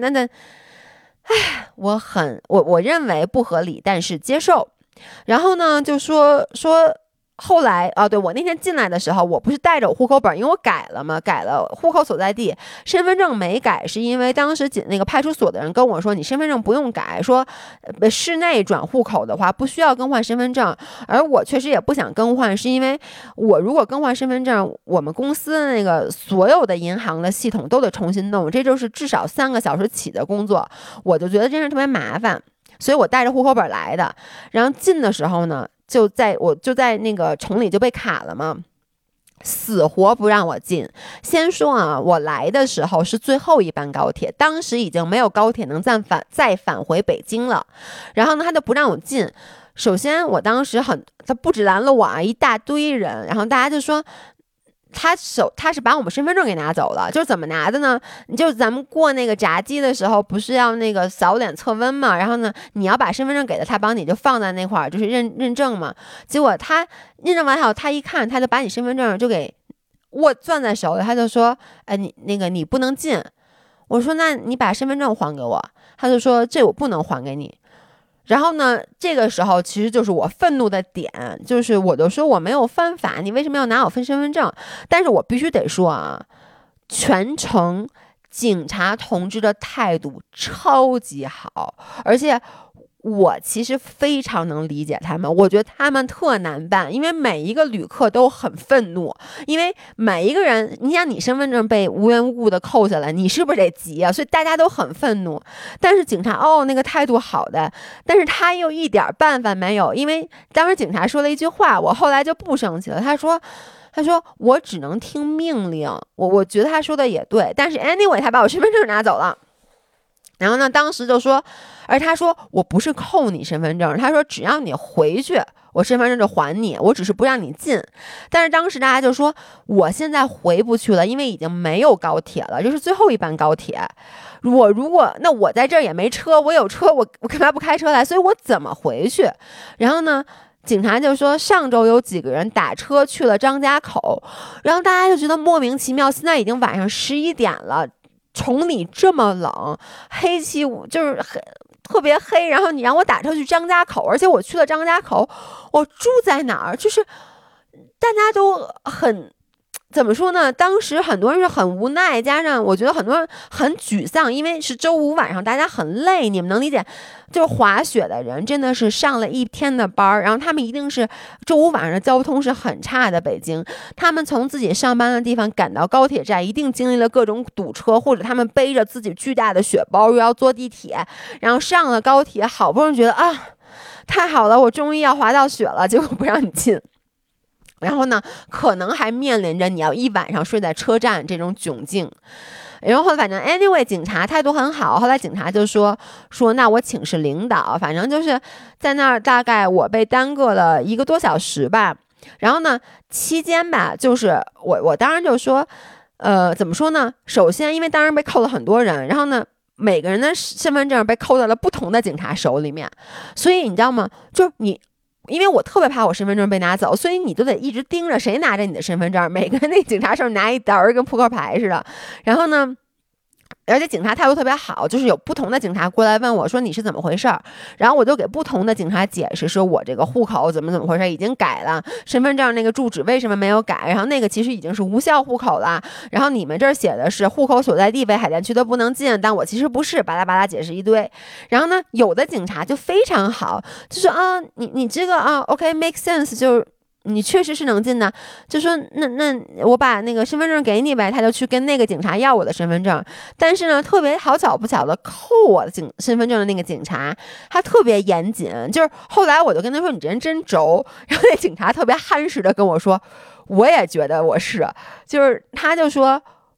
我认为不合理，但是接受。然后呢，就说后来对，我那天进来的时候，我不是带着我户口本，因为我改了嘛，改了户口所在地，身份证没改，是因为当时那个派出所的人跟我说，你身份证不用改，说市内转户口的话不需要更换身份证，而我确实也不想更换，是因为我如果更换身份证，我们公司的那个所有的银行的系统都得重新弄，这就是至少3个小时起的工作，我就觉得这事特别麻烦，所以我带着户口本来的。然后进的时候呢，我就在那个崇礼就被卡了嘛，死活不让我进。先说啊，我来的时候是最后一班高铁，当时已经没有高铁能再返回北京了。然后呢，他就不让我进。首先我当时他不止拦了我啊，一大堆人，然后大家就说他是把我们身份证给拿走了，就是怎么拿的呢？就是咱们过那个闸机的时候，不是要那个扫脸测温嘛？然后呢，你要把身份证给他帮你就放在那块儿，就是认证嘛。结果他认证完后，他一看，他就把你身份证就给攥在手里，他就说：“你不能进。”我说：“那你把身份证还给我。”他就说：“这我不能还给你。”然后呢，这个时候其实就是我愤怒的点，就是我就说我没有犯法，你为什么要拿我身份证？但是我必须得说啊，全程警察同志的态度超级好，而且我其实非常能理解他们，我觉得他们特难办，因为每一个旅客都很愤怒，因为每一个人，你想你身份证被无缘无故的扣下来，你是不是得急啊？所以大家都很愤怒，但是警察那个态度好的，但是他又一点办法没有，因为当时警察说了一句话，我后来就不生气了，他说我只能听命令，我觉得他说的也对，但是 anyway 他把我身份证拿走了。然后呢，当时就说，而他说我不是扣你身份证，他说只要你回去，我身份证就还你，我只是不让你进。但是当时大家就说，我现在回不去了，因为已经没有高铁了，这是最后一班高铁。那我在这儿也没车，我有车，我干嘛不开车来？所以我怎么回去？然后呢，警察就说上周有几个人打车去了张家口，然后大家就觉得莫名其妙，现在已经晚上11点了。崇礼这么冷，黑漆就是特别黑，然后你让我打车去张家口，而且我去了张家口，我住在哪儿？就是大家都很怎么说呢？当时很多人是很无奈，加上我觉得很多人很沮丧，因为是周五晚上，大家很累，你们能理解？就是滑雪的人真的是上了一天的班，然后他们一定是周五晚上的交通是很差的。北京，他们从自己上班的地方赶到高铁站，一定经历了各种堵车，或者他们背着自己巨大的雪包，又要坐地铁，然后上了高铁，好不容易觉得太好了，我终于要滑到雪了，结果不让你进。然后呢，可能还面临着你要一晚上睡在车站这种窘境。然后反正 anyway 警察态度很好，后来警察就说那我请示领导，反正就是在那儿大概我被耽搁了1个多小时吧。然后呢，期间吧，就是我当然就说怎么说呢，首先因为当时被扣了很多人，然后呢每个人的身份证被扣在了不同的警察手里面，所以你知道吗，就是因为我特别怕我身份证被拿走，所以你都得一直盯着谁拿着你的身份证，每个人那警察手拿一沓跟扑克牌似的。然后呢，而且警察态度特别好，就是有不同的警察过来问我说你是怎么回事儿，然后我就给不同的警察解释说我这个户口怎么回事，已经改了，身份证那个住址为什么没有改，然后那个其实已经是无效户口了，然后你们这儿写的是户口所在地为海淀区的不能进，但我其实不是，巴拉巴拉解释一堆。然后呢，有的警察就非常好，就是你这个OK make sense， 就是你确实是能进的，就说那我把那个身份证给你呗，他就去跟那个警察要我的身份证。但是呢，特别好巧不巧的，扣我的身份证的那个警察他特别严谨，就是后来我就跟他说你这人真轴，然后那警察特别憨实的跟我说我也觉得我是，就是他就说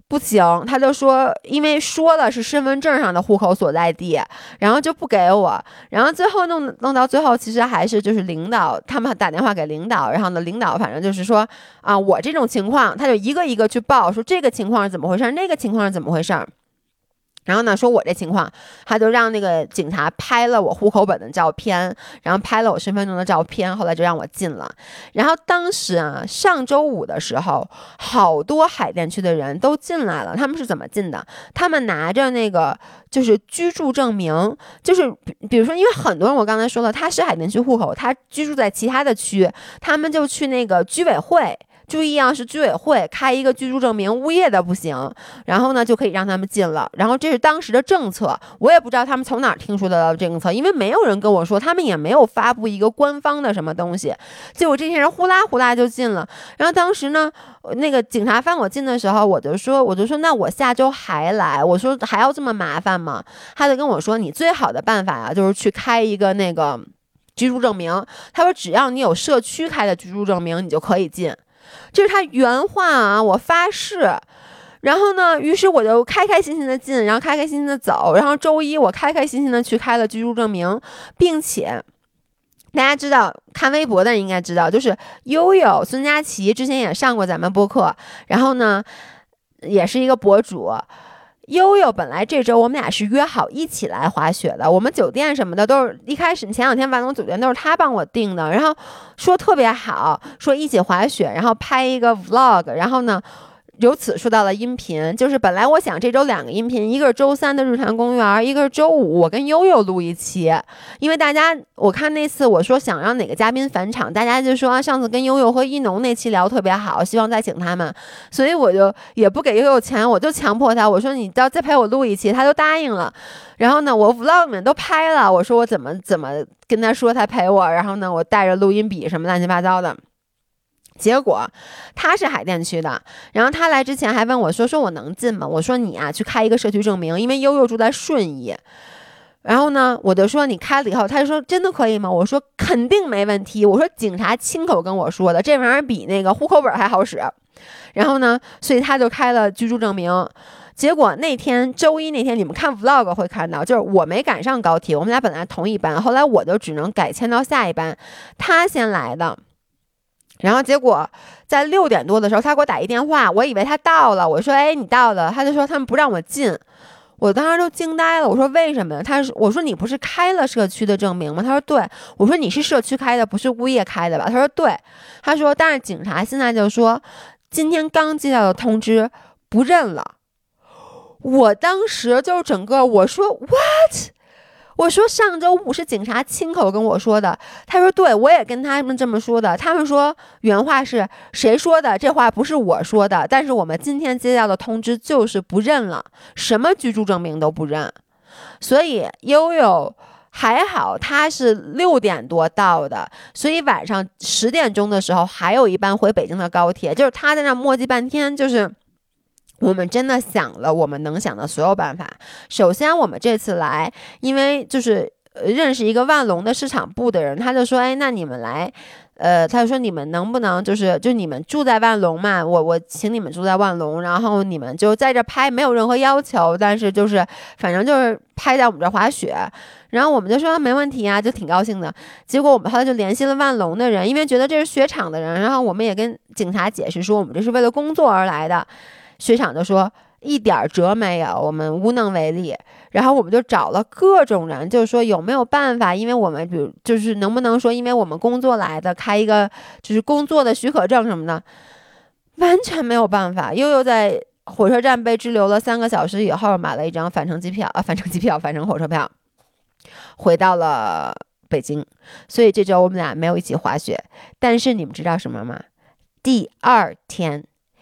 不行，他就说，因为说了是身份证上的户口所在地，然后就不给我，然后最后弄到最后，其实还是就是领导他们打电话给领导，然后呢，领导反正就是说啊，我这种情况，他就一个一个去报，说这个情况是怎么回事，那个情况是怎么回事。然后呢，说我这情况，他就让那个警察拍了我户口本的照片，然后拍了我身份证的照片，后来就让我进了。然后当时啊，上周五的时候，好多海淀区的人都进来了。他们是怎么进的？他们拿着那个就是居住证明，就是比如说，因为很多人我刚才说了，他是海淀区户口，他居住在其他的区，他们就去那个居委会。注意啊，是居委会开一个居住证明，物业的不行，然后呢就可以让他们进了。然后这是当时的政策，我也不知道他们从哪儿听说的政策，因为没有人跟我说，他们也没有发布一个官方的什么东西。结果这些人呼啦呼啦就进了。然后当时呢，那个警察放我进的时候，我就说那我下周还来，我说还要这么麻烦吗？他就跟我说，你最好的办法啊，就是去开一个那个居住证明。他说只要你有社区开的居住证明，你就可以进。这是他原话啊，我发誓。然后呢，于是我就开开心心的进，然后开开心心的走。然后周一我开开心心的去开了居住证明，并且大家知道，看微博的人应该知道，就是悠悠孙佳琪之前也上过咱们播客，然后呢也是一个博主。悠悠本来这周我们俩是约好一起来滑雪的，我们酒店什么的都是一开始前2天万隆酒店都是他帮我订的，然后说特别好，说一起滑雪，然后拍一个 vlog， 然后呢由此说到了音频，就是本来我想这周2个音频，一个是周3的日坛公园，一个是周5我跟悠悠录一期。因为大家我看那次我说想让哪个嘉宾返场，大家就说上次跟悠悠和一农那期聊特别好，希望再请他们，所以我就也不给悠悠钱，我就强迫他，我说你要再陪我录一期，他就答应了。然后呢，我 vlog 里面都拍了，我说我怎么跟他说他陪我，然后呢我带着录音笔什么乱七八糟的。结果他是海淀区的，然后他来之前还问我说我能进吗？我说你啊去开一个社区证明，因为悠悠住在顺义。然后呢我就说你开了以后，他就说真的可以吗？我说肯定没问题，我说警察亲口跟我说的，这玩意儿比那个户口本还好使。然后呢所以他就开了居住证明。结果那天周一那天，你们看 vlog 会看到，就是我没赶上高铁，我们俩本来同一班，后来我就只能改签到下一班，他先来的。然后结果在6点多的时候，他给我打一电话，我以为他到了，我说哎你到了，他就说他们不让我进。我当时就惊呆了，我说为什么呀？我说你不是开了社区的证明吗？他说对。我说你是社区开的，不是物业开的吧？他说对。他说但是警察现在就说今天刚接到的通知不认了。我当时就整个我说 what？我说上周5是警察亲口跟我说的，他说对，我也跟他们这么说的，他们说原话是谁说的？这话不是我说的，但是我们今天接到的通知就是不认了，什么居住证明都不认。所以悠悠还好他是6点多到的，所以晚上10点钟的时候还有一班回北京的高铁，就是他在那磨叽半天，就是我们真的想了我们能想的所有办法。首先我们这次来，因为就是认识一个万隆的市场部的人，他就说哎那你们来他就说你们能不能就你们住在万隆嘛，我请你们住在万隆，然后你们就在这拍，没有任何要求，但是就是反正就是拍在我们这滑雪。然后我们就说没问题啊，就挺高兴的。结果我们后来就联系了万隆的人，因为觉得这是雪场的人，然后我们也跟警察解释说我们这是为了工作而来的。雪场就说一点辙没有，我们无能为力。然后我们就找了各种人，就是说有没有办法，因为我们比如就是能不能说因为我们工作来的，开一个就是工作的许可证什么的，完全没有办法。悠悠在火车站被滞留了3个小时以后，买了一张返程火车票，回到了北京。所以这周我们俩没有一起滑雪。但是你们知道什么吗？第2天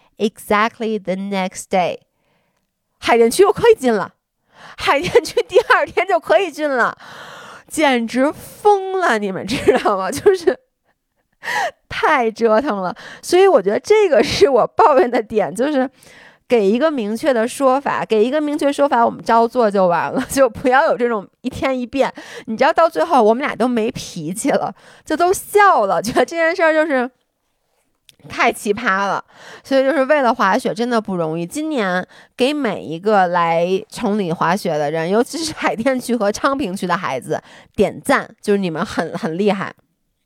Exactly the next day， 海淀区又可以进了，海淀区第2天就可以进了，简直疯了，你们知道吗？就是太折腾了。所以我觉得这个是我抱怨的点，就是给一个明确的说法，我们照做就完了，就不要有这种一天一变。你知道到最后我们俩都没脾气了，就都笑了，觉得这件事儿就是太奇葩了，所以就是为了滑雪真的不容易。今年给每一个来崇礼滑雪的人，尤其是海淀区和昌平区的孩子点赞，就是你们很厉害。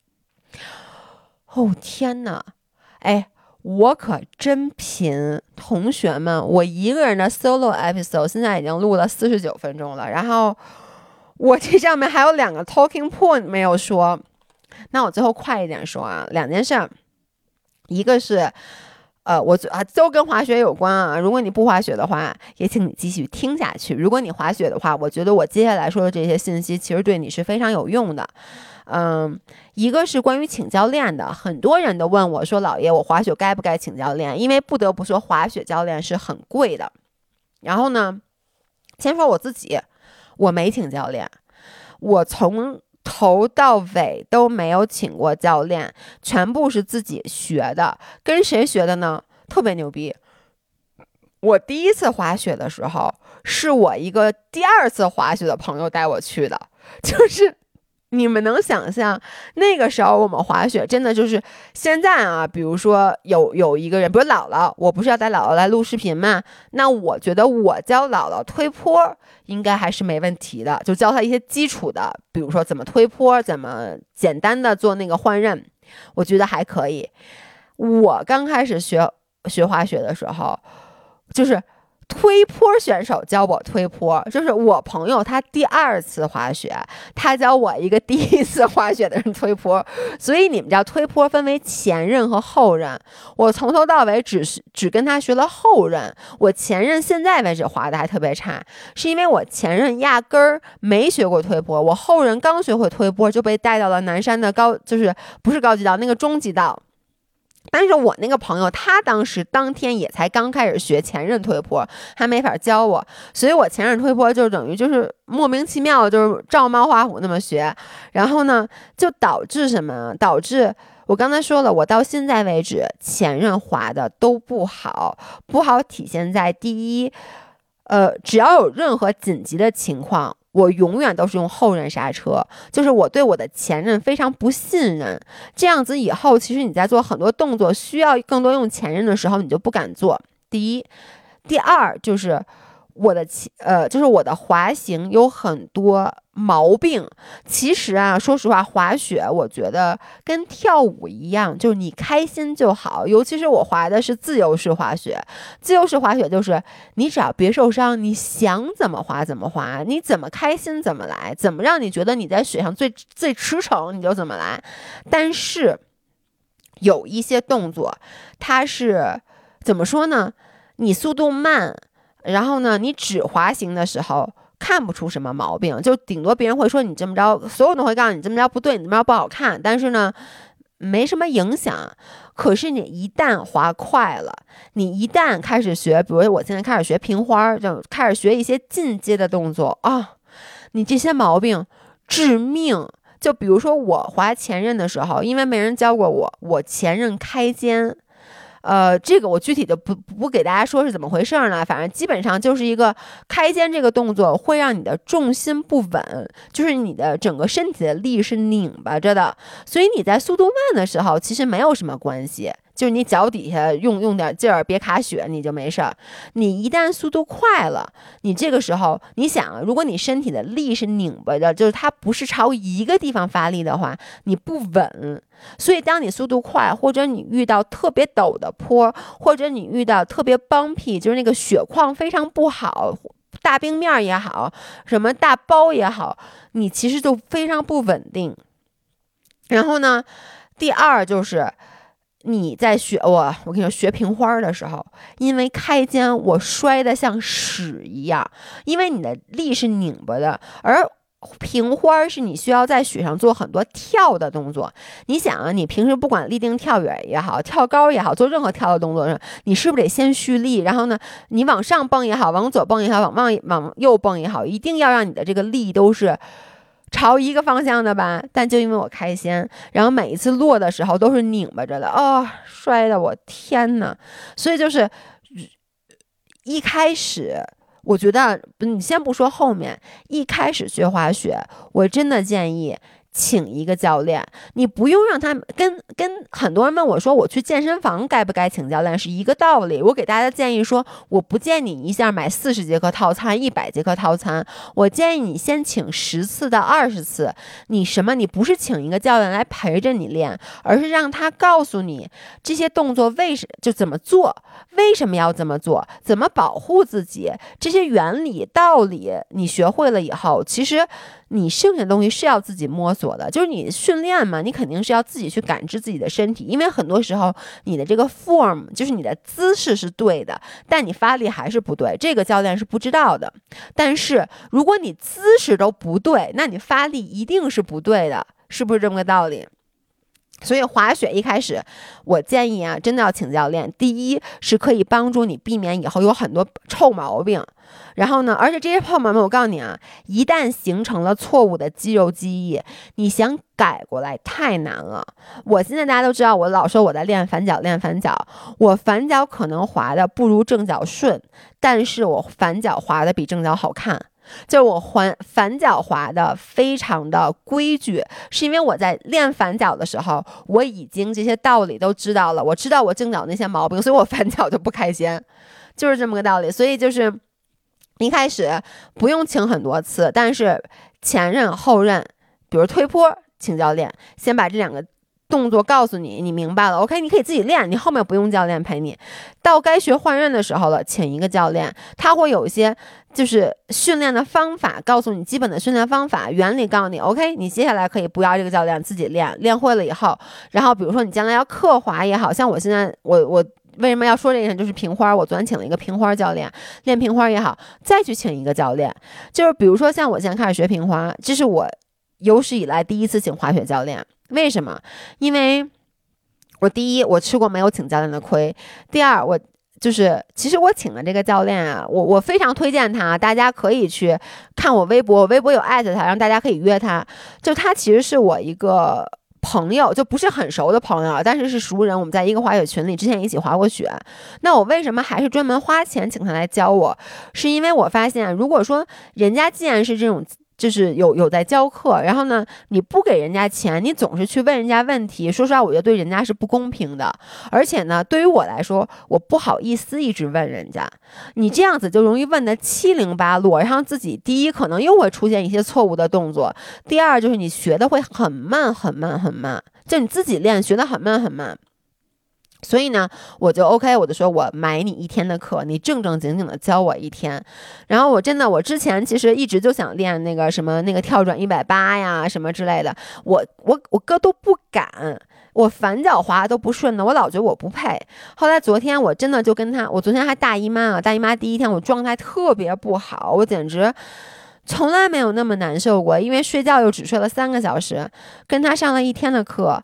哦天哪，哎，我可真贫，同学们，我一个人的 solo episode 现在已经录了49分钟了，然后我这上面还有2个 talking point 没有说，那我最后快一点说啊，2件事。一个是，我都跟滑雪有关啊。如果你不滑雪的话，也请你继续听下去。如果你滑雪的话，我觉得我接下来说的这些信息其实对你是非常有用的。一个是关于请教练的，很多人都问我说：“老爷，我滑雪该不该请教练？”因为不得不说，滑雪教练是很贵的。然后呢，先说我自己，我没请教练，我从头到尾都没有请过教练，全部是自己学的。跟谁学的呢？特别牛逼。我第一次滑雪的时候，是我一个第2次滑雪的朋友带我去的，就是你们能想象那个时候我们滑雪真的就是现在啊，比如说有一个人，比如姥姥，我不是要带姥姥来录视频吗？那我觉得我教姥姥推坡应该还是没问题的，就教她一些基础的，比如说怎么推坡，怎么简单的做那个换刃，我觉得还可以。我刚开始学滑雪的时候，就是推坡选手教我推坡，就是我朋友他第2次滑雪，他教我一个第1次滑雪的人推坡。所以你们知道推坡分为前刃和后刃，我从头到尾只跟他学了后刃，我前刃现在为止滑的还特别差，是因为我前刃压根儿没学过推坡，我后刃刚学会推坡就被带到了南山的就是不是高级道，那个中级道。但是我那个朋友他当天也才刚开始学前刃推坡，还没法教我，所以我前刃推坡就等于就是莫名其妙就是照猫画虎那么学。然后呢就导致什么？导致我刚才说了，我到现在为止前刃滑的都不好体现在第一，只要有任何紧急的情况，我永远都是用后刃刹车，就是我对我的前刃非常不信任。这样子以后，其实你在做很多动作需要更多用前刃的时候，你就不敢做。第一，第二就是就是我的滑行有很多毛病。其实啊，说实话，滑雪我觉得跟跳舞一样，就是你开心就好。尤其是我滑的是自由式滑雪，自由式滑雪就是你只要别受伤，你想怎么滑怎么滑，你怎么开心怎么来，怎么让你觉得你在雪上最驰骋你就怎么来。但是有一些动作，它是怎么说呢？你速度慢，然后呢，你只滑行的时候看不出什么毛病，就顶多别人会说你这么着，所有人都会告诉你这么着不对，你这么着不好看，但是呢没什么影响。可是你一旦滑快了，你一旦开始学，比如我现在开始学平花，就开始学一些进阶的动作啊，你这些毛病致命。就比如说我滑前刃的时候，因为没人教过我前刃开肩，这个我具体的不给大家说是怎么回事呢，反正基本上就是一个开肩这个动作会让你的重心不稳，就是你的整个身体的力是拧巴着的，所以你在速度慢的时候其实没有什么关系，就是你脚底下用点劲儿，别卡血，你就没事儿。你一旦速度快了，你这个时候你想，如果你身体的力是拧巴的，就是它不是朝一个地方发力的话，你不稳。所以当你速度快，或者你遇到特别陡的坡，或者你遇到特别bumpy，就是那个雪况非常不好，大冰面也好，什么大包也好，你其实就非常不稳定。然后呢，第二就是你在我跟你说学平花的时候，因为开肩我摔得像屎一样，因为你的力是拧巴的，而平花是你需要在雪上做很多跳的动作。你想啊，你平时不管立定跳远也好，跳高也好，做任何跳的动作上，你是不是得先蓄力？然后呢，你往上蹦也好，往左蹦也好，往右蹦也好，一定要让你的这个力都是朝一个方向的吧。但就因为我开肩，然后每一次落的时候都是拧巴着的，摔的我天哪！所以就是一开始我觉得你先不说后面，一开始学滑雪，我真的建议请一个教练，你不用让他跟很多人问我说我去健身房该不该请教练是一个道理。我给大家的建议说，我不建议你一下买40节课套餐、100节课套餐，我建议你先请10次到20次。你不是请一个教练来陪着你练，而是让他告诉你这些动作就怎么做，为什么要这么做，怎么保护自己，这些原理道理你学会了以后，其实你剩下的东西是要自己摸索的。就是你训练嘛，你肯定是要自己去感知自己的身体，因为很多时候你的这个 form 就是你的姿势是对的，但你发力还是不对，这个教练是不知道的。但是如果你姿势都不对，那你发力一定是不对的，是不是这么个道理？所以滑雪一开始我建议啊，真的要请教练。第一是可以帮助你避免以后有很多臭毛病，然后呢，而且这些臭毛病我告诉你啊，一旦形成了错误的肌肉记忆，你想改过来太难了。我现在大家都知道，我老说我在练反脚，我反脚可能滑的不如正脚顺，但是我反脚滑的比正脚好看。就是我反脚滑的非常的规矩，是因为我在练反脚的时候，我已经这些道理都知道了，我知道我正脚那些毛病，所以我反脚就不开心，就是这么个道理。所以就是一开始不用请很多次，但是前任后任，比如推坡请教练，先把这2个动作告诉你，你明白了 OK， 你可以自己练，你后面不用教练陪你。到该学换刃的时候了，请一个教练，他会有一些就是训练的方法，告诉你基本的训练方法原理，告诉你 OK， 你接下来可以不要这个教练，自己练会了以后，然后比如说你将来要刻滑也好，像我现在我为什么要说这个，就是平花，我昨天请了一个平花教练，练平花也好，再去请一个教练。就是比如说像我现在开始学平花，这是我有史以来第一次请滑雪教练。为什么？因为第一我吃过没有请教练的亏，第二其实我请的这个教练啊，我非常推荐他，大家可以去看我微博有艾特他，让大家可以约他。就他其实是我一个朋友，就不是很熟的朋友，但是是熟人，我们在一个滑雪群里之前一起滑过雪。那我为什么还是专门花钱请他来教我？是因为我发现，如果说人家既然是这种就是有在教课，然后呢你不给人家钱，你总是去问人家问题，说实话我觉得对人家是不公平的。而且呢对于我来说，我不好意思一直问人家，你这样子就容易问得七零八落，然后自己第一可能又会出现一些错误的动作，第二就是你学的会很慢，就你自己练学的很慢。所以呢我就 OK， 我就说我买你1天的课，你正正经经的教我1天。然后我之前其实一直就想练那个什么那个跳转180呀什么之类的，我哥都不敢，我反脚滑都不顺的，我老觉得我不配。后来昨天我真的就跟他，我昨天还大姨妈第一天，我状态特别不好，我简直从来没有那么难受过，因为睡觉又只睡了3个小时，跟他上了1天的课。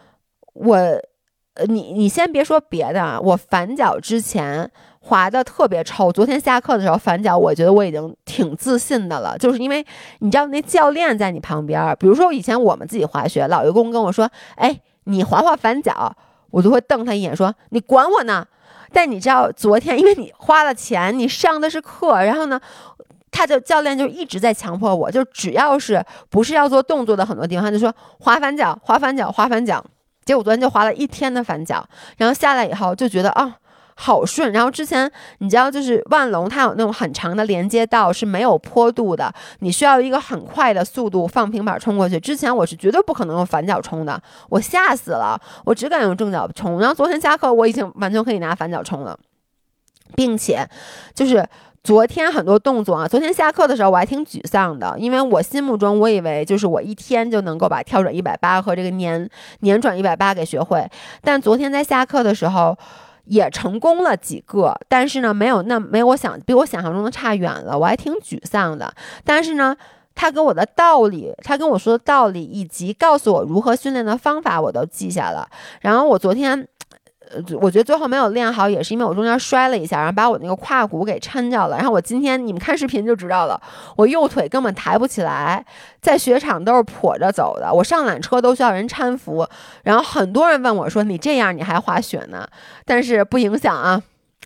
你先别说别的啊，我反脚之前滑的特别臭，昨天下课的时候反脚，我觉得我已经挺自信的了，就是因为你知道那教练在你旁边，比如说以前我们自己滑雪，老油工跟我说，哎，你滑反脚，我就会瞪他一眼说，你管我呢。但你知道昨天因为你花了钱，你上的是课，然后呢教练就一直在强迫我，就只要是不是要做动作的很多地方，他就说滑反脚。结果昨天就滑了1天的反脚，然后下来以后就觉得好顺。然后之前你知道就是万隆它有那种很长的连接道是没有坡度的，你需要一个很快的速度放平板冲过去，之前我是绝对不可能用反脚冲的，我吓死了，我只敢用正脚冲。然后昨天下课我已经完全可以拿反脚冲了，并且就是昨天很多动作啊，昨天下课的时候我还挺沮丧的，因为我心目中我以为就是我1天就能够把跳转180和这个年转180给学会，但昨天在下课的时候也成功了几个，但是呢没有比我想象中的差远了，我还挺沮丧的。但是呢他跟我说的道理以及告诉我如何训练的方法我都记下了。然后我昨天我觉得最后没有练好，也是因为我中间摔了一下，然后把我那个胯骨给抻掉了。然后我今天你们看视频就知道了，我右腿根本抬不起来，在雪场都是跛着走的，我上缆车都需要人搀扶。然后很多人问我说，你这样你还滑雪呢？但是不影响啊，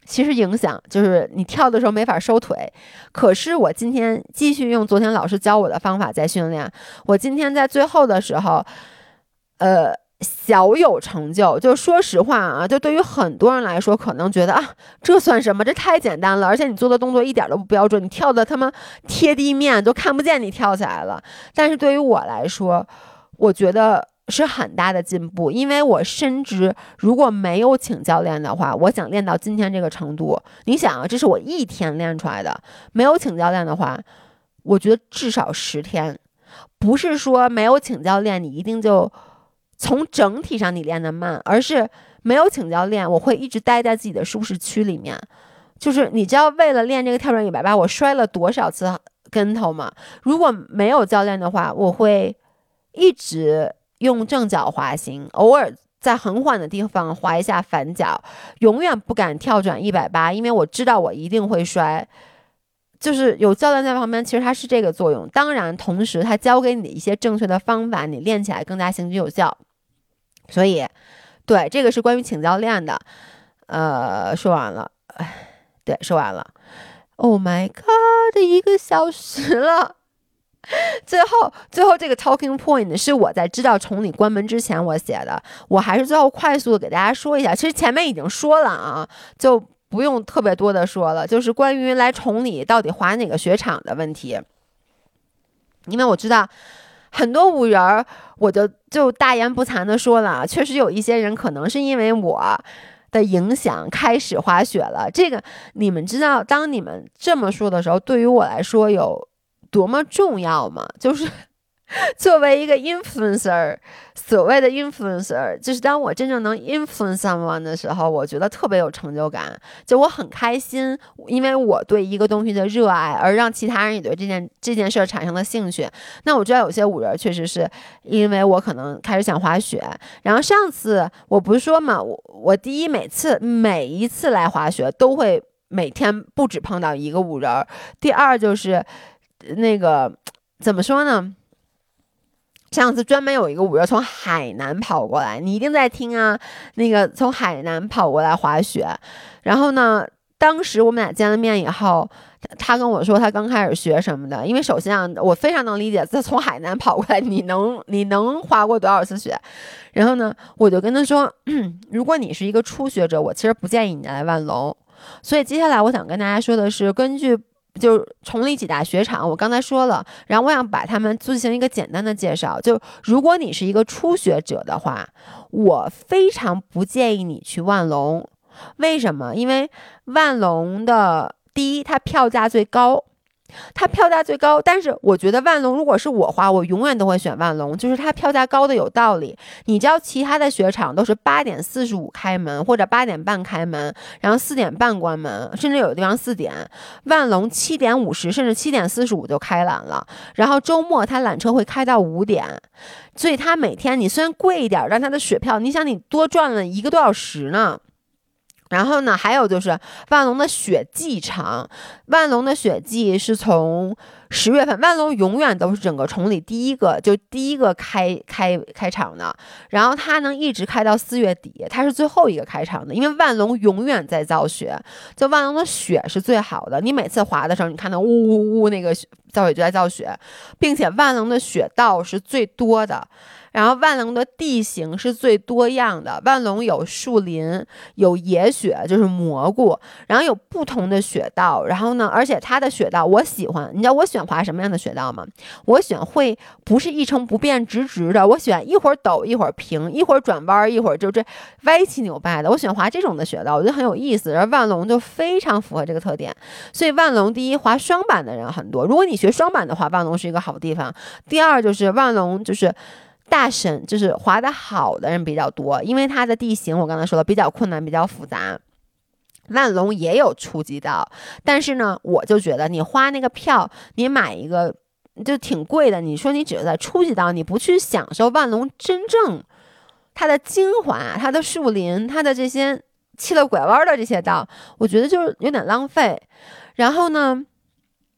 其实影响就是你跳的时候没法收腿。可是我今天继续用昨天老师教我的方法在训练，我今天在最后的时候小有成就。就说实话啊，就对于很多人来说可能觉得啊，这算什么，这太简单了，而且你做的动作一点都不标准，你跳的他妈贴地面都看不见你跳起来了。但是对于我来说，我觉得是很大的进步，因为我深知如果没有请教练的话，我想练到今天这个程度，你想啊，这是我一天练出来的，没有请教练的话，我觉得至少10天。不是说没有请教练你一定就从整体上你练得慢，而是没有请教练我会一直待在自己的舒适区里面。就是你知道为了练这个跳转180我摔了多少次跟头吗？如果没有教练的话，我会一直用正脚滑行，偶尔在很缓的地方滑一下反脚，永远不敢跳转180，因为我知道我一定会摔。就是有教练在旁边，其实它是这个作用。当然同时他教给你的一些正确的方法，你练起来更加行之有效。所以对，这个是关于请教练的。说完了。对，说完了。Oh my god， 1个小时了。最后这个 talking point 是我在知道崇礼关门之前我写的，我还是最后快速的给大家说一下。其实前面已经说了啊，就不用特别多的说了，就是关于来崇礼到底滑哪个雪场的问题。因为我知道很多舞人，我就大言不惭的说了，确实有一些人可能是因为我的影响开始滑雪了。这个你们知道，当你们这么说的时候，对于我来说有多么重要吗？就是作为一个 influencer， 所谓的 influencer， 就是当我真正能 influence someone 的时候，我觉得特别有成就感。就我很开心，因为我对一个东西的热爱，而让其他人也对这件事产生了兴趣。那我知道有些舞人确实是因为我可能开始想滑雪，然后上次我不是说嘛，我第一每一次来滑雪都会每天不止碰到一个舞人，第二就是那个怎么说呢？上次专门有一个舞人从海南跑过来，你一定在听啊，那个从海南跑过来滑雪。然后呢，当时我们俩见了面以后，他跟我说他刚开始学什么的。因为首先啊，我非常能理解，他从海南跑过来，你能滑过多少次雪？然后呢，我就跟他说，如果你是一个初学者，我其实不建议你来万隆。所以接下来我想跟大家说的是，根据就崇礼几大雪场我刚才说了，然后我想把他们进行一个简单的介绍。就如果你是一个初学者的话，我非常不建议你去万隆。为什么？因为万隆的第一，它票价最高，但是我觉得万隆如果是我滑，我永远都会选万隆，就是它票价高的有道理。你知道其他的雪场都是8点45开门，或者8点半开门，然后4点半关门，甚至有的地方4点。万隆7点50甚至7点45就开缆了，然后周末它缆车会开到5点，所以它每天你虽然贵一点，但它的雪票你想你多赚了1个多小时呢。然后呢，还有就是万隆的雪季场，万隆的雪季是从10月份，万隆永远都是整个崇礼第一个开场的，然后它能一直开到4月底，它是最后一个开场的，因为万隆永远在造雪，就万隆的雪是最好的，你每次滑的时候，你看到呜呜呜那个造雪就在造雪，并且万隆的雪道是最多的。然后万隆的地形是最多样的，万隆有树林，有野雪，就是蘑菇，然后有不同的雪道。然后呢，而且它的雪道我喜欢，你知道我喜欢滑什么样的雪道吗？我喜欢会不是一成不变直直的，我喜欢一会儿陡一会儿平，一会儿转弯一会儿就这歪七扭八的，我喜欢滑这种的雪道，我觉得很有意思。而万隆就非常符合这个特点，所以万隆第一滑双板的人很多，如果你学双板的话，万隆是一个好地方。第二就是万隆就是大神，就是滑得好的人比较多，因为它的地形我刚才说了比较困难比较复杂。万隆也有初级道，但是呢我就觉得你花那个票你买一个就挺贵的，你说你只是在初级道，你不去享受万隆真正它的精华，它的树林，它的这些七了拐弯的这些道，我觉得就是有点浪费。然后呢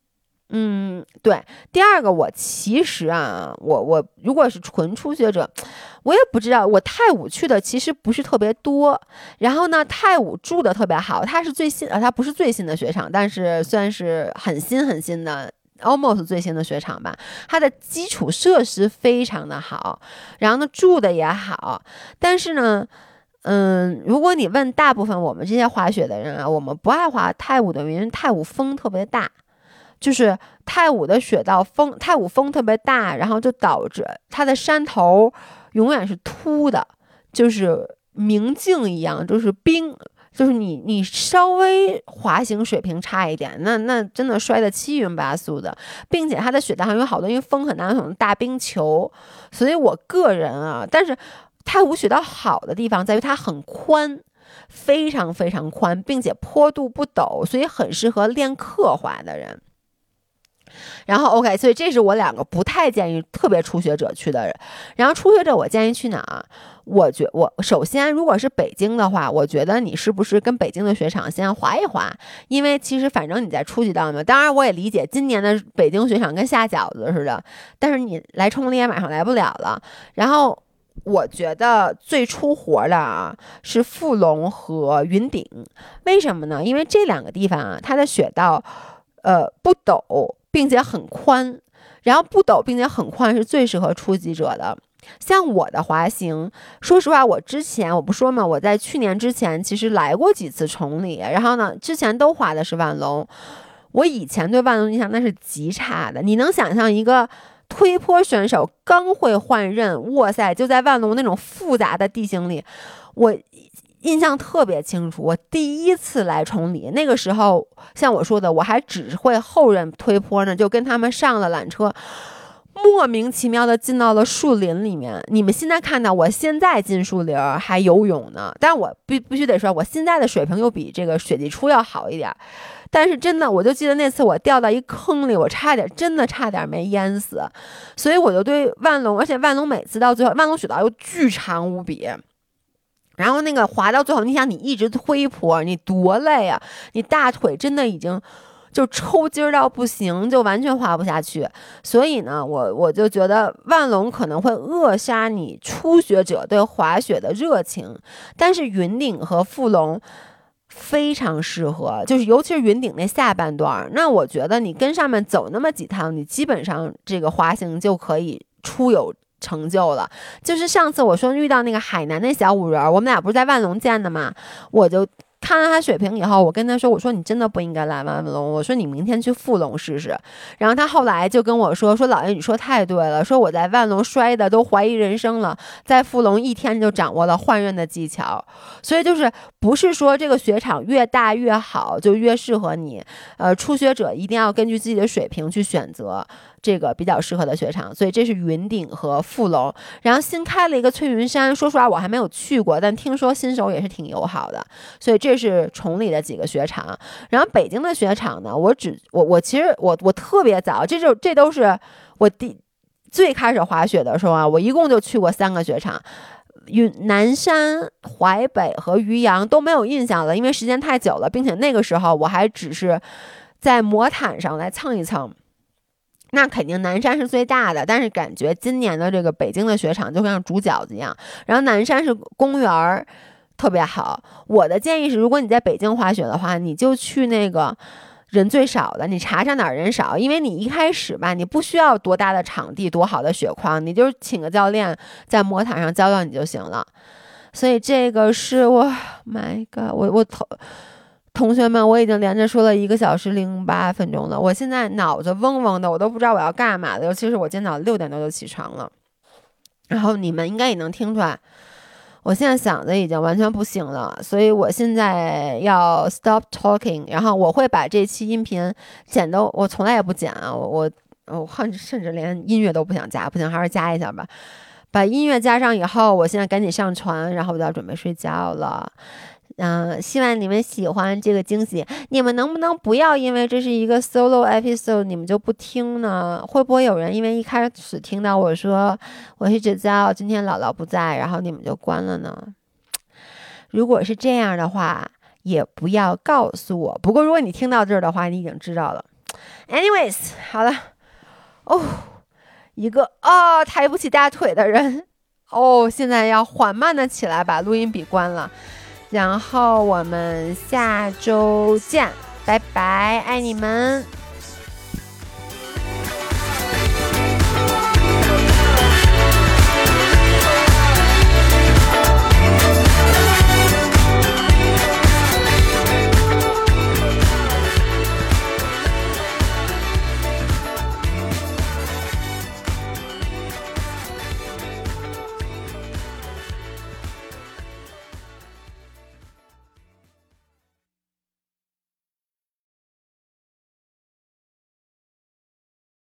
对。第二个，我其实啊，我如果是纯初学者，我也不知道。我泰武去的其实不是特别多，然后呢，泰武住的特别好，它是最新它不是最新的雪场，但是算是很新很新的。almost 最新的雪场吧，它的基础设施非常的好，然后呢住的也好，但是呢，如果你问大部分我们这些滑雪的人啊，我们不爱滑泰武的原因，泰武风特别大，就是泰武的雪道泰武风特别大，然后就导致它的山头永远是凸的，就是明镜一样，就是冰。就是你稍微滑行水平差一点，那真的摔得七晕八素的，并且它的雪道上有好多因为风很大那种大冰球，所以我个人啊，但是泰武雪道好的地方在于它很宽，非常非常宽，并且坡度不陡，所以很适合练刻滑的人。然后 OK， 所以这是我两个不太建议特别初学者去的人。然后初学者我建议去哪儿？我首先如果是北京的话，我觉得你是不是跟北京的雪场先滑一滑，因为其实反正你在初级道嘛。当然我也理解今年的北京雪场跟下饺子似的，但是你来崇礼也马上来不了了。然后我觉得最出活的啊是富龙和云顶，为什么呢？因为这两个地方啊，它的雪道不陡，并且很宽，然后不陡并且很宽是最适合初级者的。像我的滑行，说实话，我不说嘛，我在去年之前其实来过几次崇礼，然后呢，之前都滑的是万隆。我以前对万隆印象那是极差的，你能想象一个推坡选手刚会换刃，哇塞，就在万隆那种复杂的地形里，我印象特别清楚。我第一次来崇礼，那个时候像我说的，我还只会后刃推坡呢，就跟他们上了缆车，莫名其妙的进到了树林里面。你们现在看到我现在进树林还游泳呢，但我必须得说，我现在的水平又比这个雪季初要好一点。但是真的，我就记得那次我掉到一坑里，我真的差点没淹死。所以我就对万隆，而且万隆每次到最后，万隆雪道又巨长无比，然后那个滑到最后，你想你一直推坡，你多累啊！你大腿真的已经就抽筋到不行，就完全滑不下去。所以呢，我就觉得万隆可能会扼杀你初学者对滑雪的热情，但是云顶和富龙非常适合，就是尤其是云顶那下半段，那我觉得你跟上面走那么几趟，你基本上这个滑行就可以出有成就了。就是上次我说遇到那个海南那小五人，我们俩不是在万隆见的嘛，我就看了他水平以后，我跟他说，我说你真的不应该来万隆，我说你明天去富隆试试。然后他后来就跟我说老爷你说太对了，说我在万隆摔的都怀疑人生了，在富隆一天就掌握了换刃的技巧。所以就是不是说这个雪场越大越好就越适合你，初学者一定要根据自己的水平去选择这个比较适合的雪场。所以这是云顶和富隆。然后新开了一个翠云山，说实话我还没有去过，但听说新手也是挺友好的。所以这是崇礼的几个雪场。然后北京的雪场呢，我其实我特别早，这都是我最开始滑雪的时候啊，我一共就去过3个雪场。南山、淮北和渔阳都没有印象了，因为时间太久了，并且那个时候我还只是在魔毯上来蹭一蹭。那肯定南山是最大的，但是感觉今年的这个北京的雪场就像煮饺子一样。然后南山是公园，特别好。我的建议是，如果你在北京滑雪的话，你就去那个人最少的，你查查哪儿人少，因为你一开始吧，你不需要多大的场地多好的雪况，你就请个教练在魔毯上教你就行了。所以这个是我 my god， 我同学们，我已经连着说了1个小时08分钟了，我现在脑子嗡嗡的，我都不知道我要干嘛的，尤其是我今天早上6点多就起床了。然后你们应该也能听出来，我现在嗓子已经完全不行了，所以我现在要 stop talking， 然后我会把这期音频剪的，我从来也不剪啊，我甚至连音乐都不想加，不行还是加一下吧。把音乐加上以后，我现在赶紧上传，然后我就要准备睡觉了。希望你们喜欢这个惊喜。你们能不能不要因为这是一个 solo episode 你们就不听呢？会不会有人因为一开始听到我说我是指教今天姥姥不在，然后你们就关了呢？如果是这样的话，也不要告诉我。不过如果你听到这儿的话，你已经知道了。 Anyways， 好了，一个抬不起大腿的人，现在要缓慢的起来，把录音笔关了，然后我们下周见，拜拜，爱你们。